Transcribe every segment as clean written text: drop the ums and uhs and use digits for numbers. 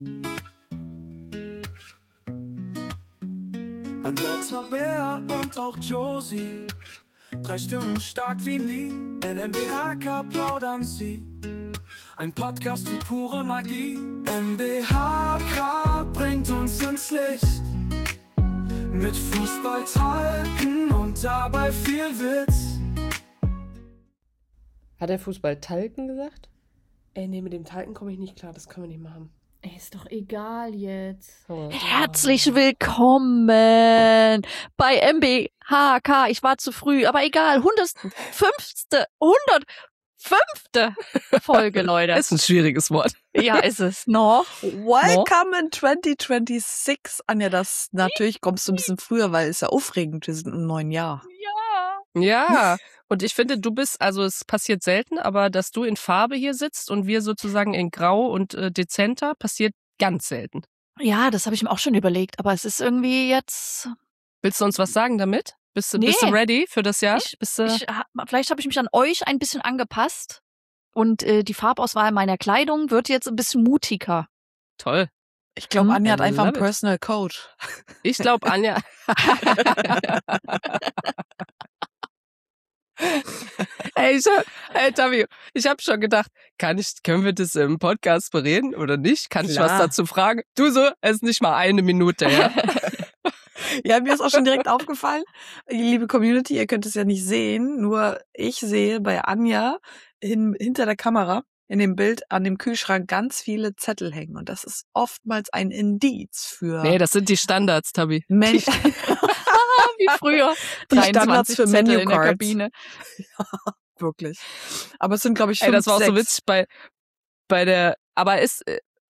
Andrea, Bär und auch Josie, 3 Stimmen stark wie nie. In NBHK plaudern sie, ein Podcast wie pure Magie. NBHK bringt uns ins Licht, mit Fußballtalken und dabei viel Witz. Hat er Fußballtalken gesagt? Ey, nee, mit dem Talken komme ich nicht klar, das können wir nicht machen. Ey, ist doch egal jetzt. Oh. Herzlich willkommen bei MBHK. Ich war zu früh, aber egal. 105. Folge, Leute. Ist ein schwieriges Wort. Ja, ist es. Noch. Welcome in 2026. Anja, das natürlich kommst du ein bisschen früher, weil es ja aufregend, wir sind im neuen Jahr. Ja, und ich finde, du bist, also es passiert selten, aber dass du in Farbe hier sitzt und wir sozusagen in Grau und dezenter, passiert ganz selten. Ja, das habe ich mir auch schon überlegt, aber es ist irgendwie jetzt... Willst du uns was sagen damit? Bist du ready für das Jahr? Vielleicht habe ich mich an euch ein bisschen angepasst und die Farbauswahl meiner Kleidung wird jetzt ein bisschen mutiger. Toll. Ich glaube, Anja hat einfach einen love it. Personal Coach. Ich glaube, Anja. Ey, Tavi, ich habe schon gedacht, können wir das im Podcast bereden oder nicht? Kann ich was dazu fragen? Du so, es ist nicht mal eine Minute, ja? Ja, mir ist auch schon direkt aufgefallen, liebe Community, ihr könnt es ja nicht sehen, nur ich sehe bei Anja hinter der Kamera in dem Bild an dem Kühlschrank ganz viele Zettel hängen und das ist oftmals ein Indiz für... Nee, das sind die Standards, Tabi. Mensch. Wie früher. Die Standards für Zettel in der Menu-Cards. Kabine. Ja, wirklich. Aber es sind, glaube ich, 5, Ey, das war auch 6. so witzig bei der, aber ist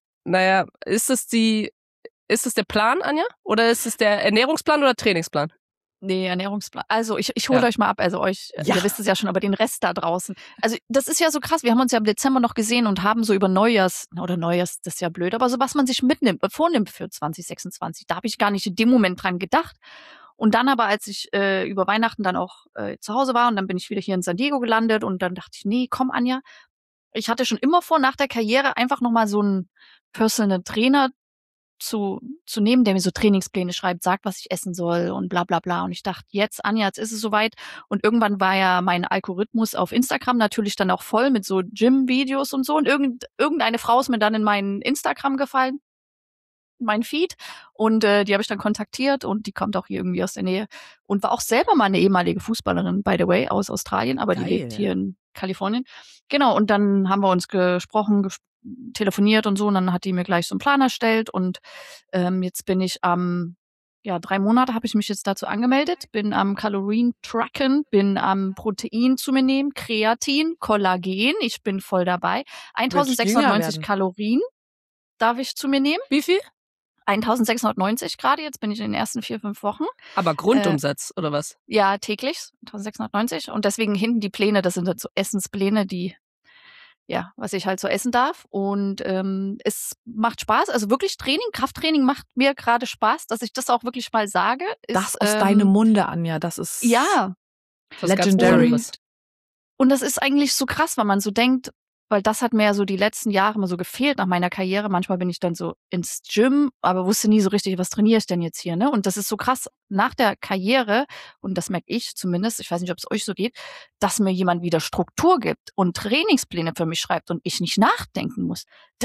es der Plan, Anja? Oder ist es der Ernährungsplan oder Trainingsplan? Nee, Ernährungsplan. Also ich hole euch mal ab, also euch, ihr wisst es ja schon, aber den Rest da draußen. Also das ist ja so krass, wir haben uns ja im Dezember noch gesehen und haben so über Neujahrs, das ist ja blöd, aber so was man sich vornimmt für 2026, da habe ich gar nicht in dem Moment dran gedacht. Und dann aber, als ich über Weihnachten dann auch zu Hause war und dann bin ich wieder hier in San Diego gelandet und dann dachte ich, nee, komm Anja, ich hatte schon immer vor, nach der Karriere einfach nochmal so einen Personal Trainer zu nehmen, der mir so Trainingspläne schreibt, sagt, was ich essen soll und bla bla bla. Und ich dachte, jetzt, Anja, jetzt ist es soweit. Und irgendwann war ja mein Algorithmus auf Instagram natürlich dann auch voll mit so Gym-Videos und so. Und irgendeine Frau ist mir dann in meinen Instagram gefallen, mein Feed. Und die habe ich dann kontaktiert und die kommt auch hier irgendwie aus der Nähe. Und war auch selber mal eine ehemalige Fußballerin, by the way, aus Australien, aber die lebt hier in Kalifornien. Genau, und dann haben wir uns telefoniert und so und dann hat die mir gleich so einen Plan erstellt und jetzt bin ich 3 Monate habe ich mich jetzt dazu angemeldet, bin am Kalorien tracken, bin am Protein zu mir nehmen, Kreatin, Kollagen, ich bin voll dabei. 1690 Kalorien darf ich zu mir nehmen. Wie viel? 1690 gerade, jetzt bin ich in den ersten 4-5 Wochen. Aber Grundumsatz oder was? Ja, täglich, 1690 und deswegen hinten die Pläne, das sind halt so Essenspläne, was ich halt so essen darf. Und es macht Spaß. Also wirklich Krafttraining macht mir gerade Spaß, dass ich das auch wirklich mal sage. Das aus deinem Munde, Anja, das ist legendary. Und das ist eigentlich so krass, weil man so denkt, weil das hat mir ja so die letzten Jahre immer so gefehlt nach meiner Karriere. Manchmal bin ich dann so ins Gym, aber wusste nie so richtig, was trainiere ich denn jetzt hier, ne? Und das ist so krass nach der Karriere, und das merke ich zumindest, ich weiß nicht, ob es euch so geht, dass mir jemand wieder Struktur gibt und Trainingspläne für mich schreibt und ich nicht nachdenken muss.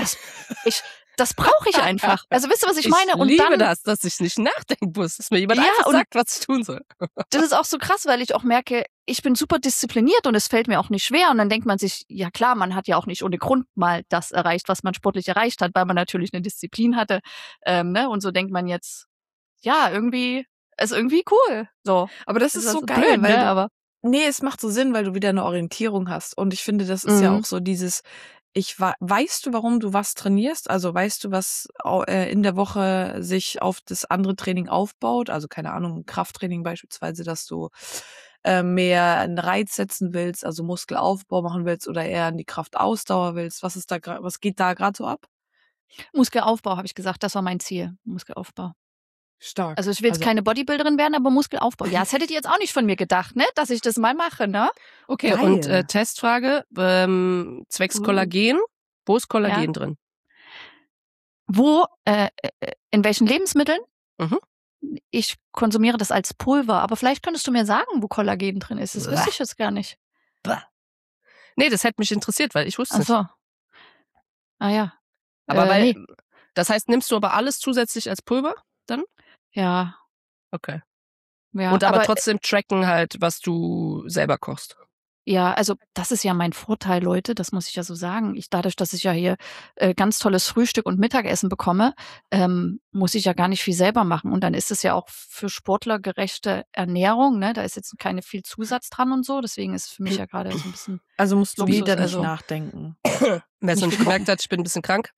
Das brauche ich einfach. Also wisst ihr, was ich meine? Ich liebe das, dass ich nicht nachdenken muss, dass mir jemand einfach sagt, was ich tun soll. Das ist auch so krass, weil ich auch merke, ich bin super diszipliniert und es fällt mir auch nicht schwer. Und dann denkt man sich, ja klar, man hat ja auch nicht ohne Grund mal das erreicht, was man sportlich erreicht hat, weil man natürlich eine Disziplin hatte. Und so denkt man jetzt, ja, ist irgendwie cool. So. Aber das ist so also geil, blöd, weil nee, es macht so Sinn, weil du wieder eine Orientierung hast. Und ich finde, das ist ja auch so dieses, weißt du, warum du was trainierst? Also weißt du, was in der Woche sich auf das andere Training aufbaut? Also keine Ahnung, Krafttraining beispielsweise, dass du mehr einen Reiz setzen willst, also Muskelaufbau machen willst oder eher in die Kraftausdauer willst. Was geht da gerade so ab? Muskelaufbau, habe ich gesagt, das war mein Ziel. Muskelaufbau. Stark. Also ich will jetzt keine Bodybuilderin werden, aber Muskelaufbau. Ja, das hättet ihr jetzt auch nicht von mir gedacht, ne? Dass ich das mal mache, ne? Okay, geil. Und Testfrage, zwecks Kollagen, wo ist Kollagen drin? in welchen Lebensmitteln? Mhm. Ich konsumiere das als Pulver, aber vielleicht könntest du mir sagen, wo Kollagen drin ist. Das wüsste ich jetzt gar nicht. Nee, das hätte mich interessiert, weil ich wusste Ach es. so. Ah ja. Aber nee. Das heißt, nimmst du aber alles zusätzlich als Pulver dann? Ja. Okay. Ja, und aber trotzdem tracken halt, was du selber kochst. Ja, also das ist ja mein Vorteil, Leute, das muss ich ja so sagen. Dadurch, dass ich ja hier ganz tolles Frühstück und Mittagessen bekomme, muss ich ja gar nicht viel selber machen. Und dann ist es ja auch für Sportler gerechte Ernährung, ne? Da ist jetzt keine viel Zusatz dran und so. Deswegen ist es für mich ja gerade so ein bisschen. Also musst du wieder nicht also nachdenken. Wer es noch nicht gemerkt hat, ich bin ein bisschen krank.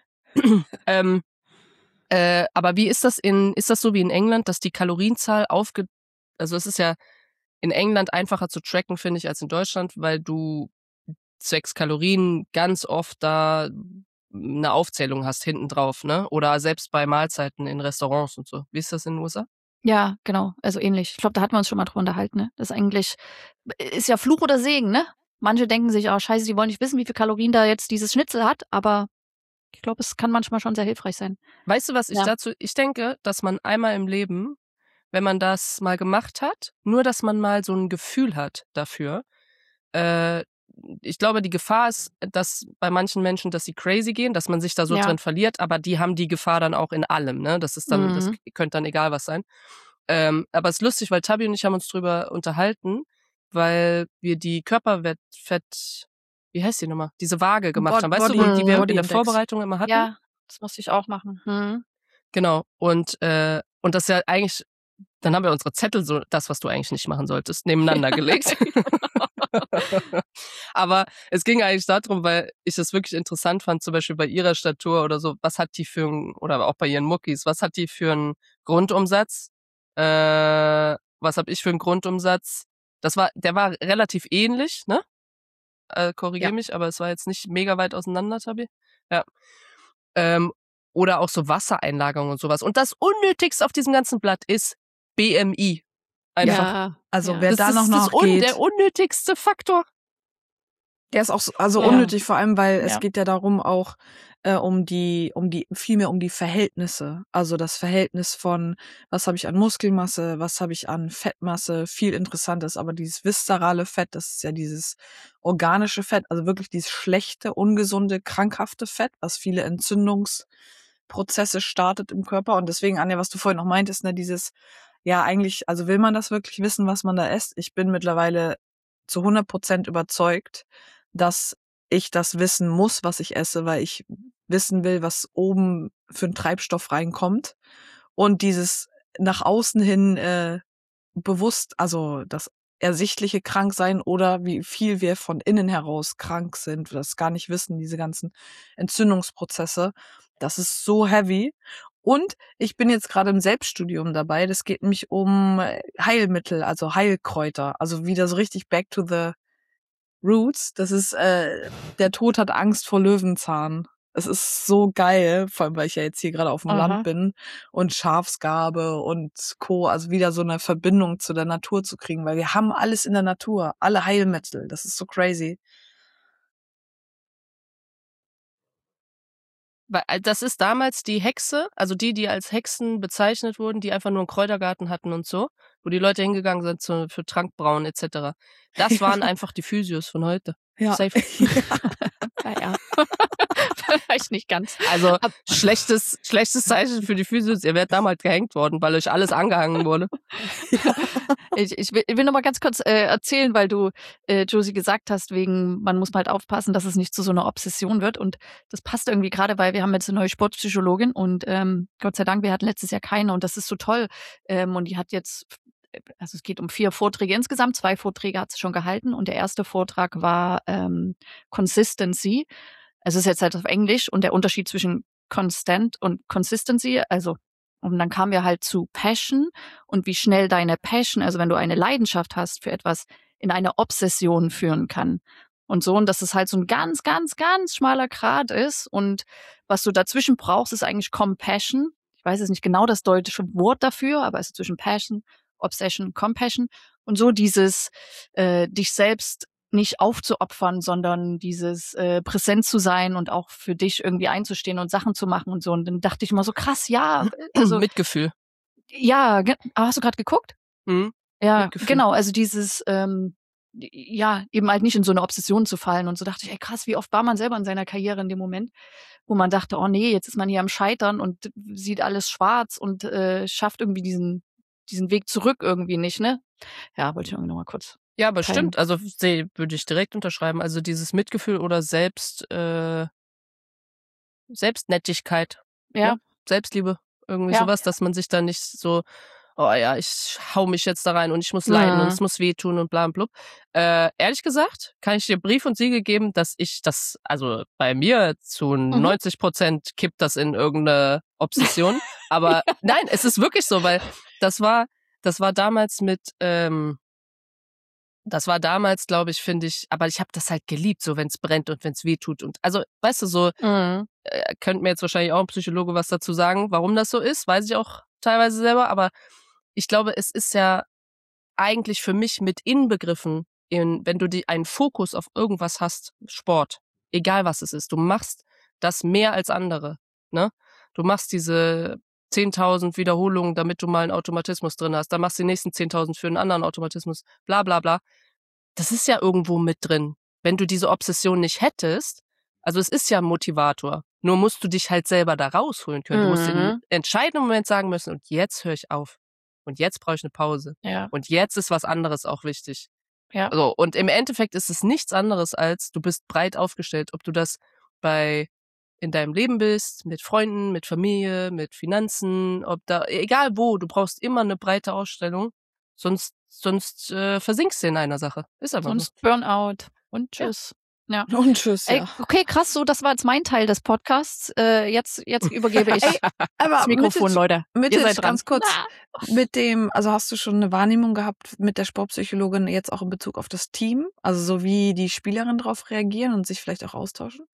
Aber wie ist das so wie in England, dass die Kalorienzahl also es ist ja in England einfacher zu tracken, finde ich, als in Deutschland, weil du zwecks Kalorien ganz oft da eine Aufzählung hast hinten drauf, ne? Oder selbst bei Mahlzeiten in Restaurants und so. Wie ist das in den USA? Ja, genau, also ähnlich. Ich glaube, da hatten wir uns schon mal drüber unterhalten, ne? Das ist ja Fluch oder Segen, ne? Manche denken sich, oh scheiße, die wollen nicht wissen, wie viel Kalorien da jetzt dieses Schnitzel hat, aber ich glaube, es kann manchmal schon sehr hilfreich sein. Weißt du, was ich denke, dass man einmal im Leben, wenn man das mal gemacht hat, nur dass man mal so ein Gefühl hat dafür. Ich glaube, die Gefahr ist, dass bei manchen Menschen, dass sie crazy gehen, dass man sich da so drin verliert, aber die haben die Gefahr dann auch in allem, ne? Das ist dann, das könnte dann egal was sein. Aber es ist lustig, weil Tabi und ich haben uns drüber unterhalten, weil wir die Körperfett, wie heißt die nochmal? Diese Waage gemacht haben. Weißt du, die wir in der Vorbereitung immer hatten? Ja, das musste ich auch machen. Genau. Und das ist ja eigentlich, dann haben wir unsere Zettel, so das, was du eigentlich nicht machen solltest, nebeneinander gelegt. Aber es ging eigentlich darum, weil ich es wirklich interessant fand, zum Beispiel bei ihrer Statur oder so, was hat die oder auch bei ihren Muckis, was hat die für einen Grundumsatz? Was habe ich für einen Grundumsatz? Der war relativ ähnlich, ne? Korrigier mich, aber es war jetzt nicht mega weit auseinander, Tabi. Ja. Oder auch so Wassereinlagerung und sowas. Und das Unnötigste auf diesem ganzen Blatt ist BMI. Einfach. Ja, also ja. wer da noch geht. Der unnötigste Faktor. Der ist auch unnötig, vor allem, weil es geht ja darum auch vielmehr um die Verhältnisse. Also das Verhältnis von, was habe ich an Muskelmasse, was habe ich an Fettmasse, viel interessantes. Aber dieses viszerale Fett, das ist ja dieses organische Fett, also wirklich dieses schlechte, ungesunde, krankhafte Fett, was viele Entzündungsprozesse startet im Körper. Und deswegen, Anja, was du vorhin noch meintest, ne, dieses, ja, eigentlich, also will man das wirklich wissen, was man da isst? Ich bin mittlerweile zu 100% überzeugt, dass ich das wissen muss, was ich esse, weil ich wissen will, was oben für einen Treibstoff reinkommt. Und dieses nach außen hin bewusst, also das ersichtliche Kranksein oder wie viel wir von innen heraus krank sind, das gar nicht wissen, diese ganzen Entzündungsprozesse, das ist so heavy. Und ich bin jetzt gerade im Selbststudium dabei. Das geht nämlich um Heilmittel, also Heilkräuter. Also wieder so richtig back to the roots. Das ist, der Tod hat Angst vor Löwenzahn. Es ist so geil, vor allem, weil ich ja jetzt hier gerade auf dem Land bin und Schafsgabe und Co. Also wieder so eine Verbindung zu der Natur zu kriegen, weil wir haben alles in der Natur. Alle Heilmittel. Das ist so crazy. Weil das ist damals die Hexe, also die als Hexen bezeichnet wurden, die einfach nur einen Kräutergarten hatten und so, wo die Leute hingegangen sind für Trankbrauen etc. Das waren einfach die Physios von heute. Ja. Safe. Ja. Vielleicht nicht ganz. Also schlechtes Zeichen für die Physios. Ihr werdet damals gehängt worden, weil euch alles angehangen wurde. Ich will noch mal ganz kurz erzählen, weil du, Josie, gesagt hast, man muss halt aufpassen, dass es nicht zu so einer Obsession wird. Und das passt irgendwie gerade, weil wir haben jetzt eine neue Sportpsychologin und Gott sei Dank, wir hatten letztes Jahr keine und das ist so toll. Und die hat jetzt, also es geht um 4 Vorträge insgesamt, 2 Vorträge hat sie schon gehalten und der erste Vortrag war Consistency. Also es ist jetzt halt auf Englisch und der Unterschied zwischen Constant und Consistency, also und dann kamen wir halt zu Passion und wie schnell deine Passion, also wenn du eine Leidenschaft hast für etwas, in eine Obsession führen kann. Und dass es halt so ein ganz, ganz, ganz schmaler Grat ist und was du dazwischen brauchst, ist eigentlich Compassion. Ich weiß jetzt nicht genau das deutsche Wort dafür, aber es ist zwischen Passion, Obsession, Compassion und so dieses dich selbst nicht aufzuopfern, sondern dieses präsent zu sein und auch für dich irgendwie einzustehen und Sachen zu machen und so. Und dann dachte ich immer so, krass, ja. Also, Mitgefühl. Ja, hast du gerade geguckt? Ja, Mitgefühl. genau. Also dieses, ja, eben halt nicht in so eine Obsession zu fallen. Und so dachte ich, ey krass, wie oft war man selber in seiner Karriere in dem Moment, wo man dachte, oh nee, jetzt ist man hier am Scheitern und sieht alles schwarz und schafft irgendwie diesen Weg zurück irgendwie nicht, ne? Ja, wollte ich irgendwie nochmal kurz. Ja, aber teilen. stimmt. Also würde ich direkt unterschreiben. Also dieses Mitgefühl oder Selbstnettigkeit. Ja. Ne? Selbstliebe. Irgendwie Ja. sowas, dass man sich da nicht so, oh ja, ich hau mich jetzt da rein und ich muss leiden und es muss wehtun und bla und blub. Ehrlich gesagt, kann ich dir Brief und Siegel geben, dass ich das, also bei mir zu 90% kippt das in irgendeine Obsession. Aber nein, es ist wirklich so, weil das war damals glaube ich, finde ich, aber ich habe das halt geliebt, so wenn es brennt und wenn es weh tut. Und also, weißt du, so könnte mir jetzt wahrscheinlich auch ein Psychologe was dazu sagen, warum das so ist, weiß ich auch teilweise selber, aber ich glaube, es ist ja eigentlich für mich mit inbegriffen, wenn du einen Fokus auf irgendwas hast, Sport, egal was es ist, du machst das mehr als andere, ne? Du machst diese 10.000 Wiederholungen, damit du mal einen Automatismus drin hast. Dann machst du die nächsten 10.000 für einen anderen Automatismus. Bla bla bla. Das ist ja irgendwo mit drin. Wenn du diese Obsession nicht hättest, also es ist ja ein Motivator. Nur musst du dich halt selber da rausholen können. Du musst im entscheidenden Moment sagen müssen, und jetzt höre ich auf. Und jetzt brauche ich eine Pause. Ja. Und jetzt ist was anderes auch wichtig. Ja. So, und im Endeffekt ist es nichts anderes als, du bist breit aufgestellt, ob du das in deinem Leben bist, mit Freunden, mit Familie, mit Finanzen, egal wo, du brauchst immer eine breite Ausstellung, sonst versinkst du in einer Sache. Ist aber sonst Burnout und tschüss. Ja. Und tschüss, Ey, okay, krass, so, das war jetzt mein Teil des Podcasts. Jetzt übergebe ich das Mikrofon, Leute. Ihr seid dran. ganz kurz mit dem, also hast du schon eine Wahrnehmung gehabt mit der Sportpsychologin jetzt auch in Bezug auf das Team? Also so wie die Spielerinnen darauf reagieren und sich vielleicht auch austauschen?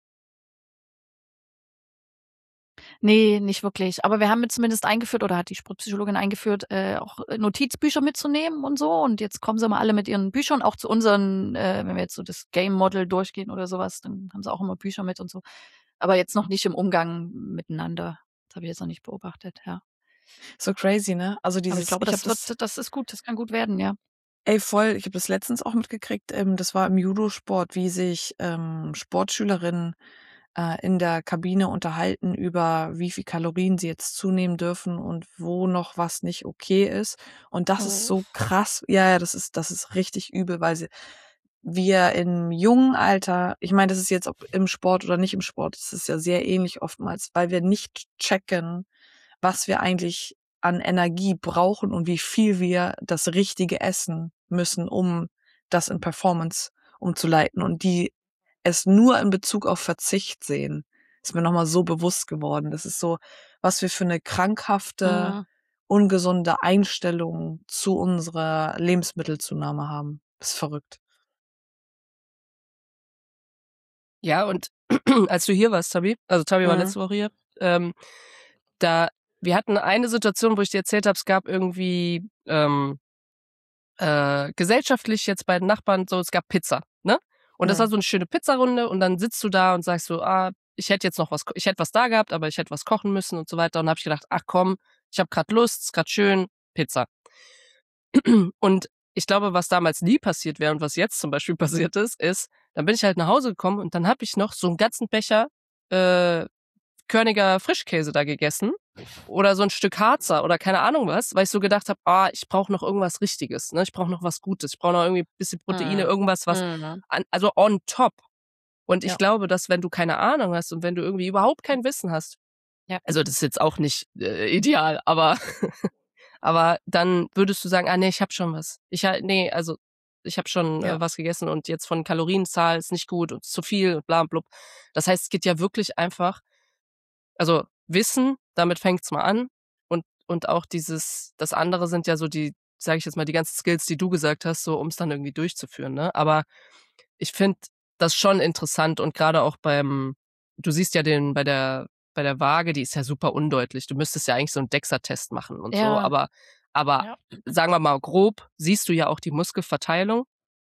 Nee, nicht wirklich. Aber wir haben zumindest eingeführt, oder hat die Sportpsychologin eingeführt, auch Notizbücher mitzunehmen und so. Und jetzt kommen sie mal alle mit ihren Büchern, auch zu unseren, wenn wir jetzt so das Game-Model durchgehen oder sowas, dann haben sie auch immer Bücher mit und so. Aber jetzt noch nicht im Umgang miteinander. Das habe ich jetzt noch nicht beobachtet, ja. So crazy, ne? Also Aber ich glaube, das ist gut, das kann gut werden, ja. Ey, voll, ich habe das letztens auch mitgekriegt, das war im Judo-Sport, wie sich Sportschülerinnen in der Kabine unterhalten über wie viel Kalorien sie jetzt zunehmen dürfen und wo noch was nicht okay ist. Und das ist so krass. Ja, das ist richtig übel, weil wir im jungen Alter, ich meine, das ist jetzt ob im Sport oder nicht im Sport, das ist ja sehr ähnlich oftmals, weil wir nicht checken, was wir eigentlich an Energie brauchen und wie viel wir das Richtige essen müssen, um das in Performance umzuleiten. Und die es nur in Bezug auf Verzicht sehen, ist mir nochmal so bewusst geworden. Das ist so, was wir für eine krankhafte, ungesunde Einstellung zu unserer Lebensmittelzunahme haben. Das ist verrückt. Ja, und als du hier warst, Tabi, also Tabi war letzte Woche hier, wir hatten eine Situation, wo ich dir erzählt habe, es gab irgendwie gesellschaftlich jetzt bei den Nachbarn so, es gab Pizza, ne? Und das war so eine schöne Pizzarunde und dann sitzt du da und sagst so, ich hätte was da gehabt, aber ich hätte was kochen müssen und so weiter. Und dann habe ich gedacht, ach komm, ich habe gerade Lust, ist gerade schön, Pizza. Und ich glaube, was damals nie passiert wäre und was jetzt zum Beispiel passiert ist, dann bin ich halt nach Hause gekommen und dann habe ich noch so einen ganzen Becher Körniger Frischkäse da gegessen oder so ein Stück Harzer oder keine Ahnung was, weil ich so gedacht habe, ich brauche noch irgendwas Richtiges, ne? Ich brauche noch was Gutes, ich brauche noch irgendwie ein bisschen Proteine, irgendwas, also on top. Und ich glaube, dass wenn du keine Ahnung hast und wenn du irgendwie überhaupt kein Wissen hast, also das ist jetzt auch nicht ideal, aber dann würdest du sagen, nee, ich habe schon was. Ich habe schon was gegessen und jetzt von Kalorienzahl ist nicht gut und ist zu viel und bla und blub. Das heißt, es geht ja wirklich einfach, also Wissen, damit fängt's mal an und auch das andere sind ja so die, sage ich jetzt mal, die ganzen Skills, die du gesagt hast, so um es dann irgendwie durchzuführen, ne? Aber ich finde das schon interessant und gerade auch du siehst ja bei der Waage, die ist ja super undeutlich. Du müsstest ja eigentlich so einen DEXA-Test machen und so, aber sagen wir mal grob, siehst du ja auch die Muskelverteilung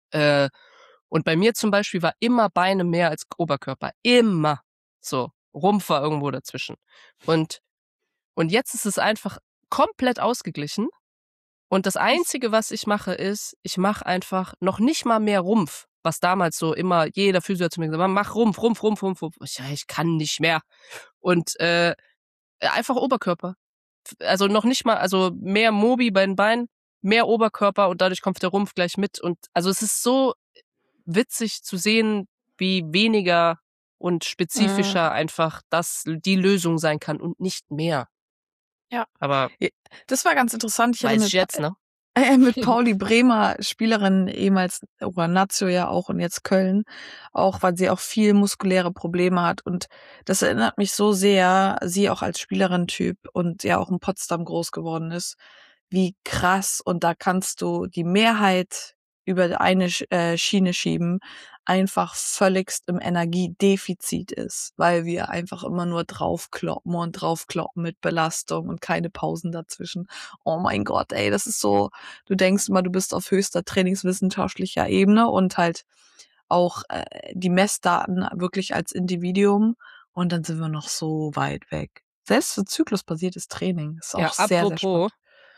Und bei mir zum Beispiel war immer Beine mehr als Oberkörper. Immer. So. Rumpf war irgendwo dazwischen. Und jetzt ist es einfach komplett ausgeglichen. Und das Einzige, was ich mache, ist, ich mache einfach noch nicht mal mehr Rumpf. Was damals so immer jeder Physio hat zu mir gesagt, mach Rumpf. Ich kann nicht mehr. Und einfach Oberkörper. Also noch nicht mal, also mehr Mobi bei den Beinen, mehr Oberkörper und dadurch kommt der Rumpf gleich mit. Und also es ist so witzig zu sehen, wie weniger und spezifischer einfach das die Lösung sein kann und nicht mehr. Ja. Aber das war ganz interessant. Ich weiß ich jetzt, ne? Mit Pauli Bremer, Spielerin ehemals, oder Nazio ja auch und jetzt Köln, auch weil sie auch viel muskuläre Probleme hat. Und das erinnert mich so sehr, sie auch als Spielerin-Typ und ja auch in Potsdam groß geworden ist, wie krass. Und da kannst du die Mehrheit über eine Schiene schieben, einfach völligst im Energiedefizit ist, weil wir einfach immer nur draufkloppen mit Belastung und keine Pausen dazwischen. Oh mein Gott, ey, das ist so, du denkst immer, du bist auf höchster trainingswissenschaftlicher Ebene und halt auch die Messdaten wirklich als Individuum und dann sind wir noch so weit weg. Selbst für zyklusbasiertes Training ist auch sehr, sehr spannend.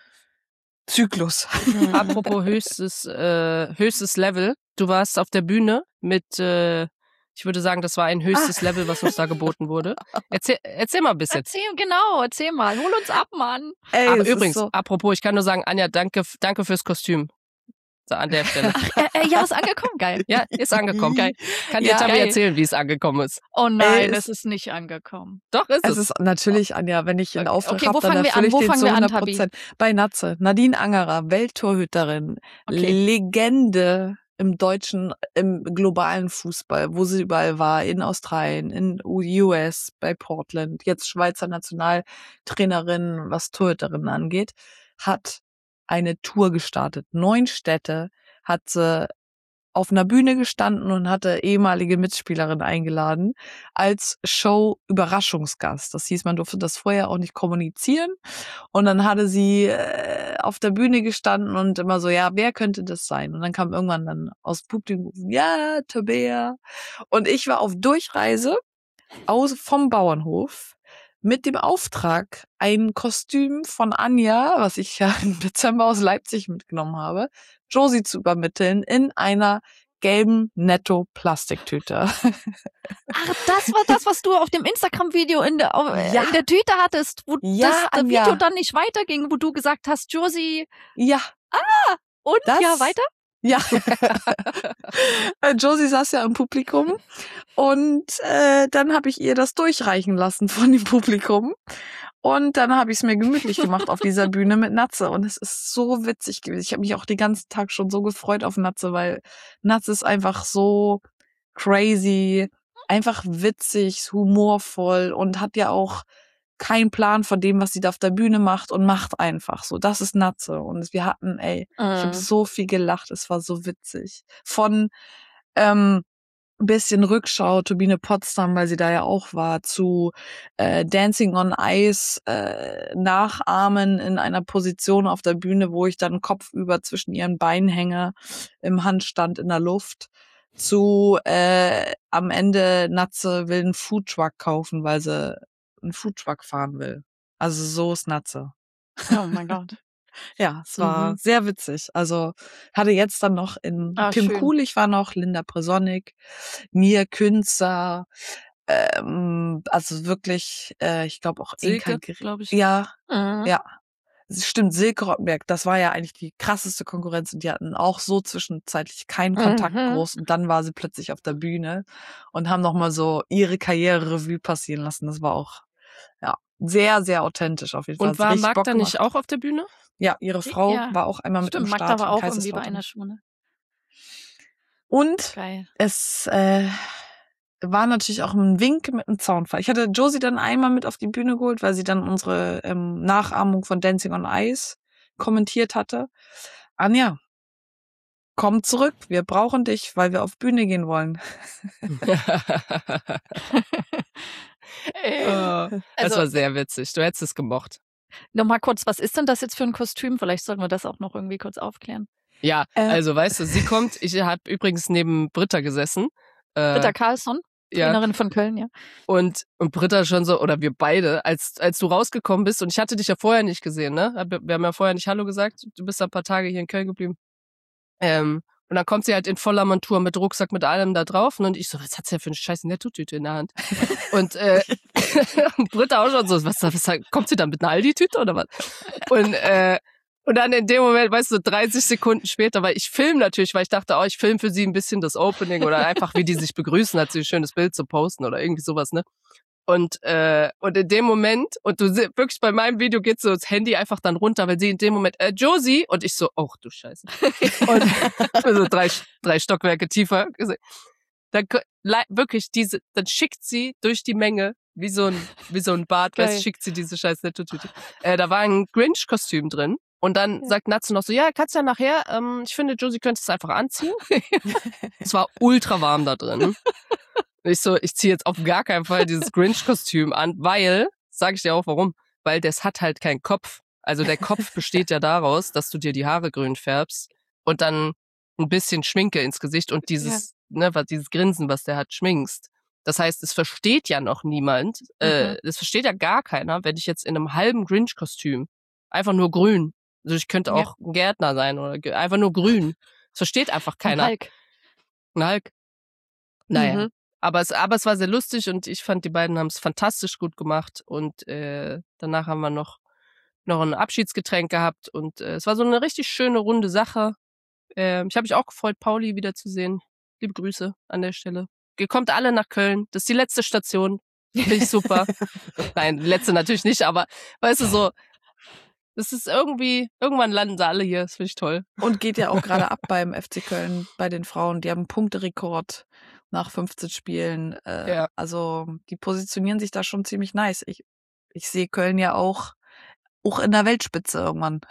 Zyklus. Apropos höchstes Level. Du warst auf der Bühne mit, ich würde sagen, das war ein höchstes Level, was uns da geboten wurde. Erzähl mal ein bisschen. Erzähl mal. Hol uns ab, Mann. Ey, aber übrigens, so. Apropos, ich kann nur sagen, Anja, danke fürs Kostüm. So an der Stelle. Ja, ist angekommen, geil. Ja, ist angekommen, geil. Kann dir Tabi erzählen, wie es angekommen ist? Oh nein, es ist nicht angekommen. Doch, ist es. Es ist natürlich, Anja, wenn ich einen Auftrag habe, dann erfülle ich den zu 100%. Bei Natze, Nadine Angerer, Welttorhüterin, Legende im globalen Fußball, wo sie überall war, in Australien, in US, bei Portland, jetzt Schweizer Nationaltrainerin, was Torhüterinnen angeht, hat eine Tour gestartet. 9 Städte hat sie auf einer Bühne gestanden und hatte ehemalige Mitspielerinnen eingeladen als Show-Überraschungsgast. Das hieß, man durfte das vorher auch nicht kommunizieren. Und dann hatte sie auf der Bühne gestanden und immer so, ja, wer könnte das sein? Und dann kam irgendwann dann aus dem Publikum, ja, Tabea. Und ich war auf Durchreise vom Bauernhof mit dem Auftrag, ein Kostüm von Anja, was ich ja im Dezember aus Leipzig mitgenommen habe, Josie zu übermitteln in einer gelben Netto-Plastiktüte. Ach, das war das, was du auf dem Instagram-Video in der Tüte hattest, wo das Video dann nicht weiterging, wo du gesagt hast, Josie. Ja. Und ja, weiter? Ja. Josie saß ja im Publikum und dann habe ich ihr das durchreichen lassen von dem Publikum und dann habe ich es mir gemütlich gemacht auf dieser Bühne mit Natze und es ist so witzig gewesen. Ich habe mich auch den ganzen Tag schon so gefreut auf Natze, weil Natze ist einfach so crazy, einfach witzig, humorvoll und hat ja auch keinen Plan von dem, was sie da auf der Bühne macht und macht einfach so. Das ist Natze. Und wir hatten, ich habe so viel gelacht. Es war so witzig. Von ein bisschen Rückschau, Turbine Potsdam, weil sie da ja auch war, zu Dancing on Ice, nachahmen in einer Position auf der Bühne, wo ich dann kopfüber zwischen ihren Beinen hänge, im Handstand in der Luft, zu am Ende Natze will einen Foodtruck kaufen, weil sie einen Foodtruck fahren will. Also so ist Natze. Oh mein Gott. Ja, es war sehr witzig. Also hatte jetzt dann noch Kim Kulich war noch, Linda Presonic, Mia Künzer, also wirklich, ich glaube auch Silke, glaube ich. Ja, ja. Stimmt, Silke Rottenberg, das war ja eigentlich die krasseste Konkurrenz und die hatten auch so zwischenzeitlich keinen Kontakt groß und dann war sie plötzlich auf der Bühne und haben nochmal so ihre Karriere-Revue passieren lassen. Das war auch, sehr, sehr authentisch auf jeden Fall. Und war Magda nicht auch auf der Bühne? Ja, ihre Frau war auch einmal mit im Start. Magda war auch irgendwie bei einer Schule. Und es war natürlich auch ein Wink mit einem Zaunfall. Ich hatte Josie dann einmal mit auf die Bühne geholt, weil sie dann unsere Nachahmung von Dancing on Ice kommentiert hatte. Anja, komm zurück, wir brauchen dich, weil wir auf Bühne gehen wollen. Das war sehr witzig. Du hättest es gemocht. Nochmal kurz, was ist denn das jetzt für ein Kostüm? Vielleicht sollten wir das auch noch irgendwie kurz aufklären. Ja, also weißt du, sie kommt, ich habe übrigens neben Britta gesessen. Britta Karlsson, Trainerin von Köln, ja. Und Britta schon so, oder wir beide, als du rausgekommen bist, und ich hatte dich ja vorher nicht gesehen, ne? Wir haben ja vorher nicht Hallo gesagt, du bist ein paar Tage hier in Köln geblieben. Und dann kommt sie halt in voller Montur mit Rucksack, mit allem da drauf. Und ich so, was hat sie denn für eine scheiß Nettotüte in der Hand? Und Britta auch schon so, was kommt sie dann mit einer Aldi-Tüte oder was? Und dann in dem Moment, weißt du, 30 Sekunden später, weil ich filme natürlich, weil ich dachte, ich filme für sie ein bisschen das Opening oder einfach, wie die sich begrüßen, hat sie ein schönes Bild zu posten oder irgendwie sowas, ne? Und in dem Moment, und du wirklich bei meinem Video geht so das Handy einfach dann runter, weil sie in dem Moment, Josie, und ich so, ach du Scheiße. Und also drei Stockwerke tiefer. Dann wirklich dann schickt sie durch die Menge, wie so ein Bart, weißt du, schickt sie diese scheiß Nettotüte. Da war ein Grinch-Kostüm drin. Und dann sagt Natze noch so, ja, kannst ja nachher, ich finde, Josie könnte es einfach anziehen. Es war ultra warm da drin. Ich ziehe jetzt auf gar keinen Fall dieses Grinch-Kostüm an, weil, sag ich dir auch warum, weil das hat halt keinen Kopf. Also der Kopf besteht ja daraus, dass du dir die Haare grün färbst und dann ein bisschen Schminke ins Gesicht und dieses Grinsen, was der hat, schminkst. Das heißt, es versteht ja noch niemand, es versteht ja gar keiner, wenn ich jetzt in einem halben Grinch-Kostüm, einfach nur grün, also ich könnte auch ein Gärtner sein oder einfach nur grün. Das versteht einfach keiner. Ein Hulk. Naja. Aber es war sehr lustig und ich fand, die beiden haben es fantastisch gut gemacht und danach haben wir noch ein Abschiedsgetränk gehabt und es war so eine richtig schöne, runde Sache. Ich habe mich auch gefreut, Pauli wiederzusehen. Liebe Grüße an der Stelle. Ihr kommt alle nach Köln. Das ist die letzte Station. Finde ich super. Nein, die letzte natürlich nicht, aber weißt du so, das ist irgendwann landen sie alle hier. Das finde ich toll. Und geht ja auch gerade ab beim FC Köln, bei den Frauen. Die haben einen Punkterekord nach 15 Spielen. Also die positionieren sich da schon ziemlich nice. Ich sehe Köln ja auch in der Weltspitze irgendwann.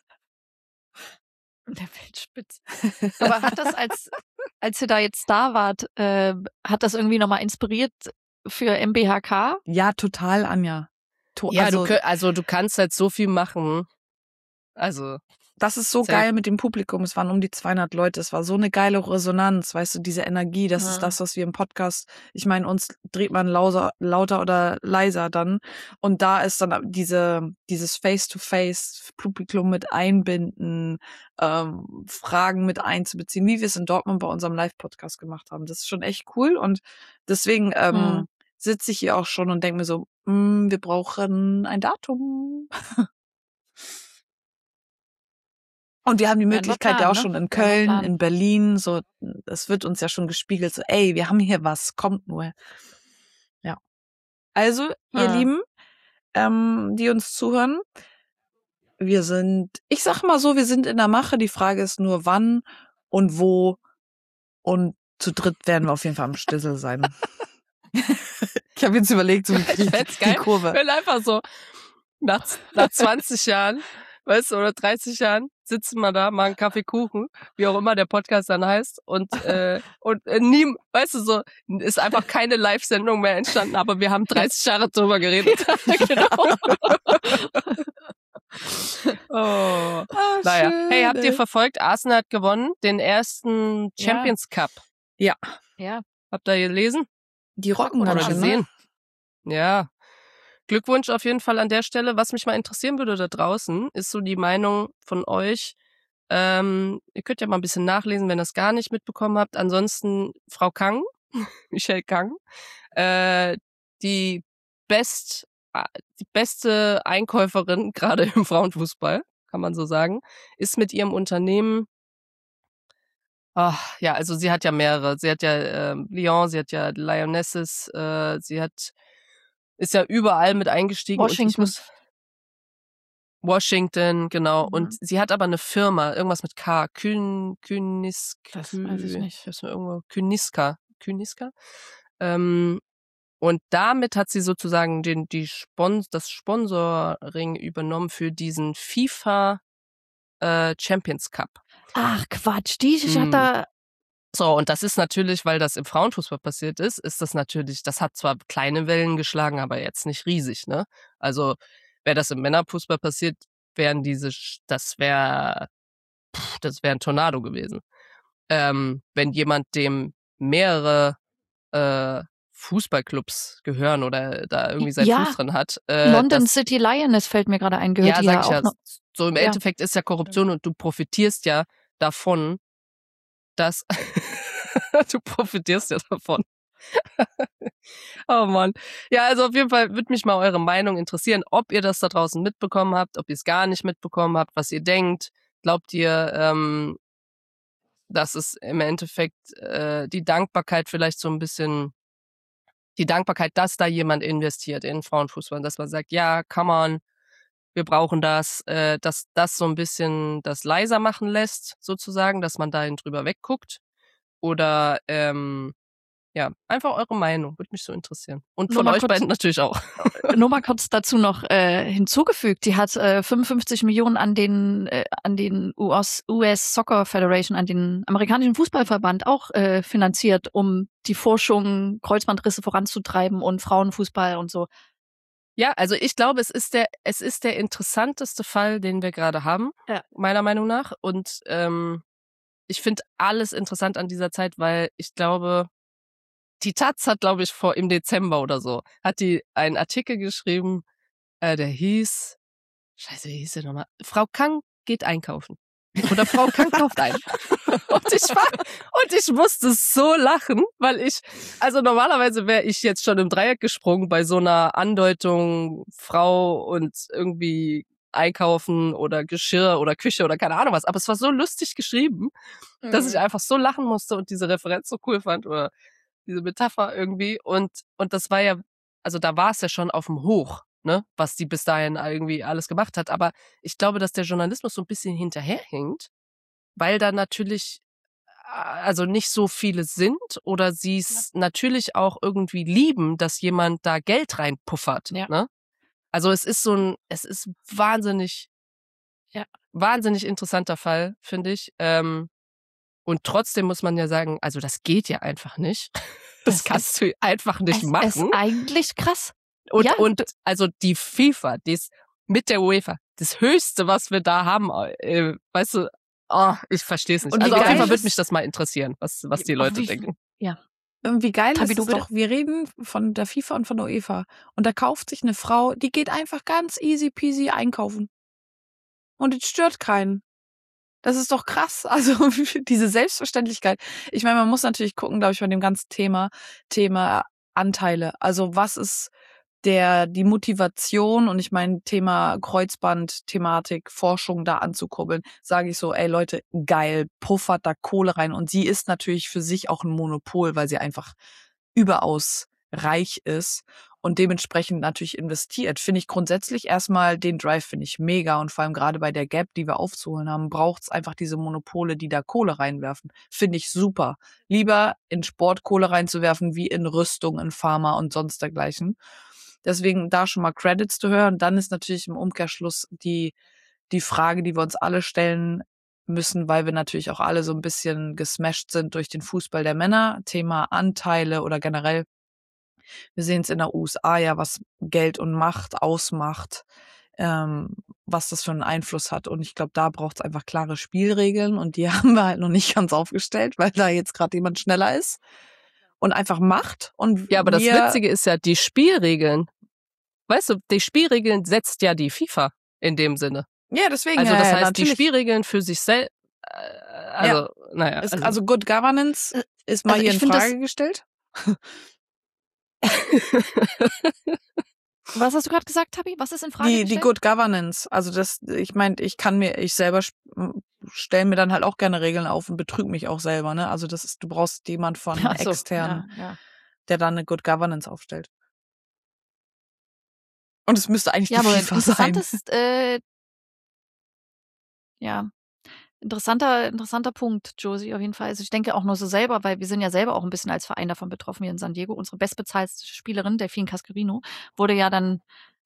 In der Weltspitze. Aber hat das, als ihr da jetzt da wart, hat das irgendwie nochmal inspiriert für MBHK? Ja, total, Anja. Ja, du kannst halt so viel machen. Also das ist so geil mit dem Publikum. Es waren um die 200 Leute. Es war so eine geile Resonanz, weißt du, diese Energie. Das ist das, was wir im Podcast, ich meine, uns dreht man lauter oder leiser dann. Und da ist dann dieses Face-to-Face-Publikum mit einbinden, Fragen mit einzubeziehen, wie wir es in Dortmund bei unserem Live-Podcast gemacht haben. Das ist schon echt cool. Und deswegen sitze ich hier auch schon und denke mir so, wir brauchen ein Datum. Und wir haben die Möglichkeit ja auch schon in Köln, in Berlin, so, das wird uns ja schon gespiegelt, so, ey, wir haben hier was, kommt nur. Ja. Also, ihr Lieben, die uns zuhören, ich sag mal so, wir sind in der Mache, die Frage ist nur wann und wo, und zu dritt werden wir auf jeden Fall am Stissel sein. Ich habe jetzt überlegt, so die Kurve. Ich bin einfach so, nach 20 Jahren, weißt du, oder 30 Jahren, sitzen wir da, machen Kaffeekuchen, wie auch immer der Podcast dann heißt, und weißt du, so, ist einfach keine Live-Sendung mehr entstanden, aber wir haben 30 Jahre drüber geredet. Genau. Naja. Schön, hey, habt ihr verfolgt? Arsenal hat gewonnen, den ersten Champions Cup. Ja. Habt ihr gelesen? Die rocken oder schon, gesehen? Ne? Ja. Glückwunsch auf jeden Fall an der Stelle. Was mich mal interessieren würde da draußen, ist so die Meinung von euch. Ihr könnt ja mal ein bisschen nachlesen, wenn ihr es gar nicht mitbekommen habt. Ansonsten Frau Kang, Michelle Kang, die beste Einkäuferin, gerade im Frauenfußball, kann man so sagen, ist mit ihrem Unternehmen, also sie hat ja mehrere. Sie hat ja Lyon, sie hat ja Lionesses, sie ist ja überall mit eingestiegen. Washington, genau. Mhm. Und sie hat aber eine Firma, irgendwas mit K, Kyniska. Das weiß ich nicht. Kyniska. Und damit hat sie sozusagen das Sponsoring übernommen für diesen FIFA Champions Cup. Ach Quatsch, die hat da. So, und das ist natürlich, weil das im Frauenfußball passiert ist das natürlich, das hat zwar kleine Wellen geschlagen, aber jetzt nicht riesig, ne? Also, wäre das im Männerfußball passiert, wären dachte, es wäre ein Tornado gewesen. Wenn jemand, dem mehrere Fußballclubs gehören oder da irgendwie seinen Fuß drin hat. London City Lioness fällt mir gerade ein, gehört ja, sag ich auch ja. noch. So im Endeffekt ist ja Korruption und du profitierst ja davon, dass du profitierst ja davon. Oh Mann. Ja, also auf jeden Fall würde mich mal eure Meinung interessieren, ob ihr das da draußen mitbekommen habt, ob ihr es gar nicht mitbekommen habt, was ihr denkt. Glaubt ihr, dass es im Endeffekt die Dankbarkeit vielleicht so ein bisschen, die Dankbarkeit, dass da jemand investiert in Frauenfußball, dass man sagt, ja, come on, wir brauchen das, dass das so ein bisschen das leiser machen lässt, sozusagen, dass man dahin drüber wegguckt. Oder ja, einfach eure Meinung, würde mich so interessieren. Und von euch beiden natürlich auch. Nur mal kurz dazu noch hinzugefügt, die hat 55 Millionen an den US Soccer Federation, an den amerikanischen Fußballverband auch finanziert, um die Forschung, Kreuzbandrisse voranzutreiben und Frauenfußball und so. Ja, also ich glaube, es ist der interessanteste Fall, den wir gerade haben, meiner Meinung nach. Und ich finde alles interessant an dieser Zeit, weil ich glaube, die Taz hat, glaube ich, im Dezember oder so, hat die einen Artikel geschrieben, der hieß, wie hieß der nochmal? Frau Kang geht einkaufen. Oder Frau Kang kauft ein. Und ich musste so lachen, weil also normalerweise wäre ich jetzt schon im Dreieck gesprungen bei so einer Andeutung, Frau und irgendwie einkaufen oder Geschirr oder Küche oder keine Ahnung was. Aber es war so lustig geschrieben, dass ich einfach so lachen musste und diese Referenz so cool fand oder diese Metapher irgendwie. Und das war ja, also da war es ja schon auf dem Hoch, ne, was die bis dahin irgendwie alles gemacht hat. Aber ich glaube, dass der Journalismus so ein bisschen hinterherhängt, weil da natürlich also nicht so viele sind oder sie es natürlich auch irgendwie lieben, dass jemand da Geld reinpuffert. Ja. Ne? Also es ist wahnsinnig interessanter Fall, finde ich. Und trotzdem muss man ja sagen, also das geht ja einfach nicht. Das kannst du einfach nicht machen. Das ist eigentlich krass. Und also die FIFA, die ist mit der UEFA, das Höchste, was wir da haben, weißt du, ich verstehe es nicht. Und also auf jeden Fall würde mich das mal interessieren, was die Leute denken. Ja. Wie geil ist es doch, wir reden von der FIFA und von der UEFA und da kauft sich eine Frau, die geht einfach ganz easy peasy einkaufen. Und es stört keinen. Das ist doch krass, also diese Selbstverständlichkeit. Ich meine, man muss natürlich gucken, glaube ich, bei dem ganzen Thema Anteile. Also was ist die Motivation und ich meine Thema Kreuzband-Thematik, Forschung da anzukurbeln, sage ich so, ey Leute, geil, puffert da Kohle rein und sie ist natürlich für sich auch ein Monopol, weil sie einfach überaus reich ist und dementsprechend natürlich investiert. Finde ich grundsätzlich erstmal den Drive finde ich mega und vor allem gerade bei der Gap, die wir aufzuholen haben, braucht es einfach diese Monopole, die da Kohle reinwerfen. Finde ich super. Lieber in Sport Kohle reinzuwerfen, wie in Rüstung, in Pharma und sonst dergleichen. Deswegen da schon mal Credits zu hören. Dann ist natürlich im Umkehrschluss die Frage, die wir uns alle stellen müssen, weil wir natürlich auch alle so ein bisschen gesmashed sind durch den Fußball der Männer. Thema Anteile oder generell. Wir sehen es in der USA ja, was Geld und Macht ausmacht, was das für einen Einfluss hat. Und ich glaube, da braucht es einfach klare Spielregeln und die haben wir halt noch nicht ganz aufgestellt, weil da jetzt gerade jemand schneller ist und einfach macht. Und ja, aber das Witzige ist ja, die Spielregeln, weißt du, die Spielregeln setzt ja die FIFA in dem Sinne. Ja, deswegen. Also das heißt, natürlich. Die Spielregeln für sich selbst, Also Good Governance ist mal hier in Frage gestellt. Was hast du gerade gesagt, Tabi? Was ist in Frage gestellt? Die Good Governance. Also ich selber stelle mir dann halt auch gerne Regeln auf und betrüge mich auch selber, ne? Also du brauchst jemand von extern, der dann eine Good Governance aufstellt. Und es müsste eigentlich die FIFA sein. Interessanter Punkt, Josie, auf jeden Fall. Also ich denke auch nur so selber, weil wir sind ja selber auch ein bisschen als Verein davon betroffen hier in San Diego. Unsere bestbezahlte Spielerin, Delphine Cascarino, wurde ja dann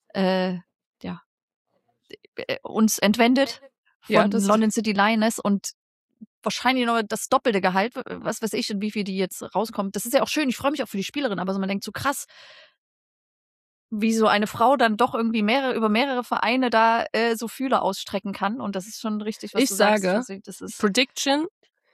uns entwendet von London City Lioness und wahrscheinlich noch das doppelte Gehalt, was weiß ich, und wie viel die jetzt rauskommt. Das ist ja auch schön, ich freue mich auch für die Spielerin, aber so man denkt so krass, wie so eine Frau dann doch irgendwie über mehrere Vereine da so Fühler ausstrecken kann. Und das ist schon richtig, was Ich du sage, sagst. Das ist Prediction,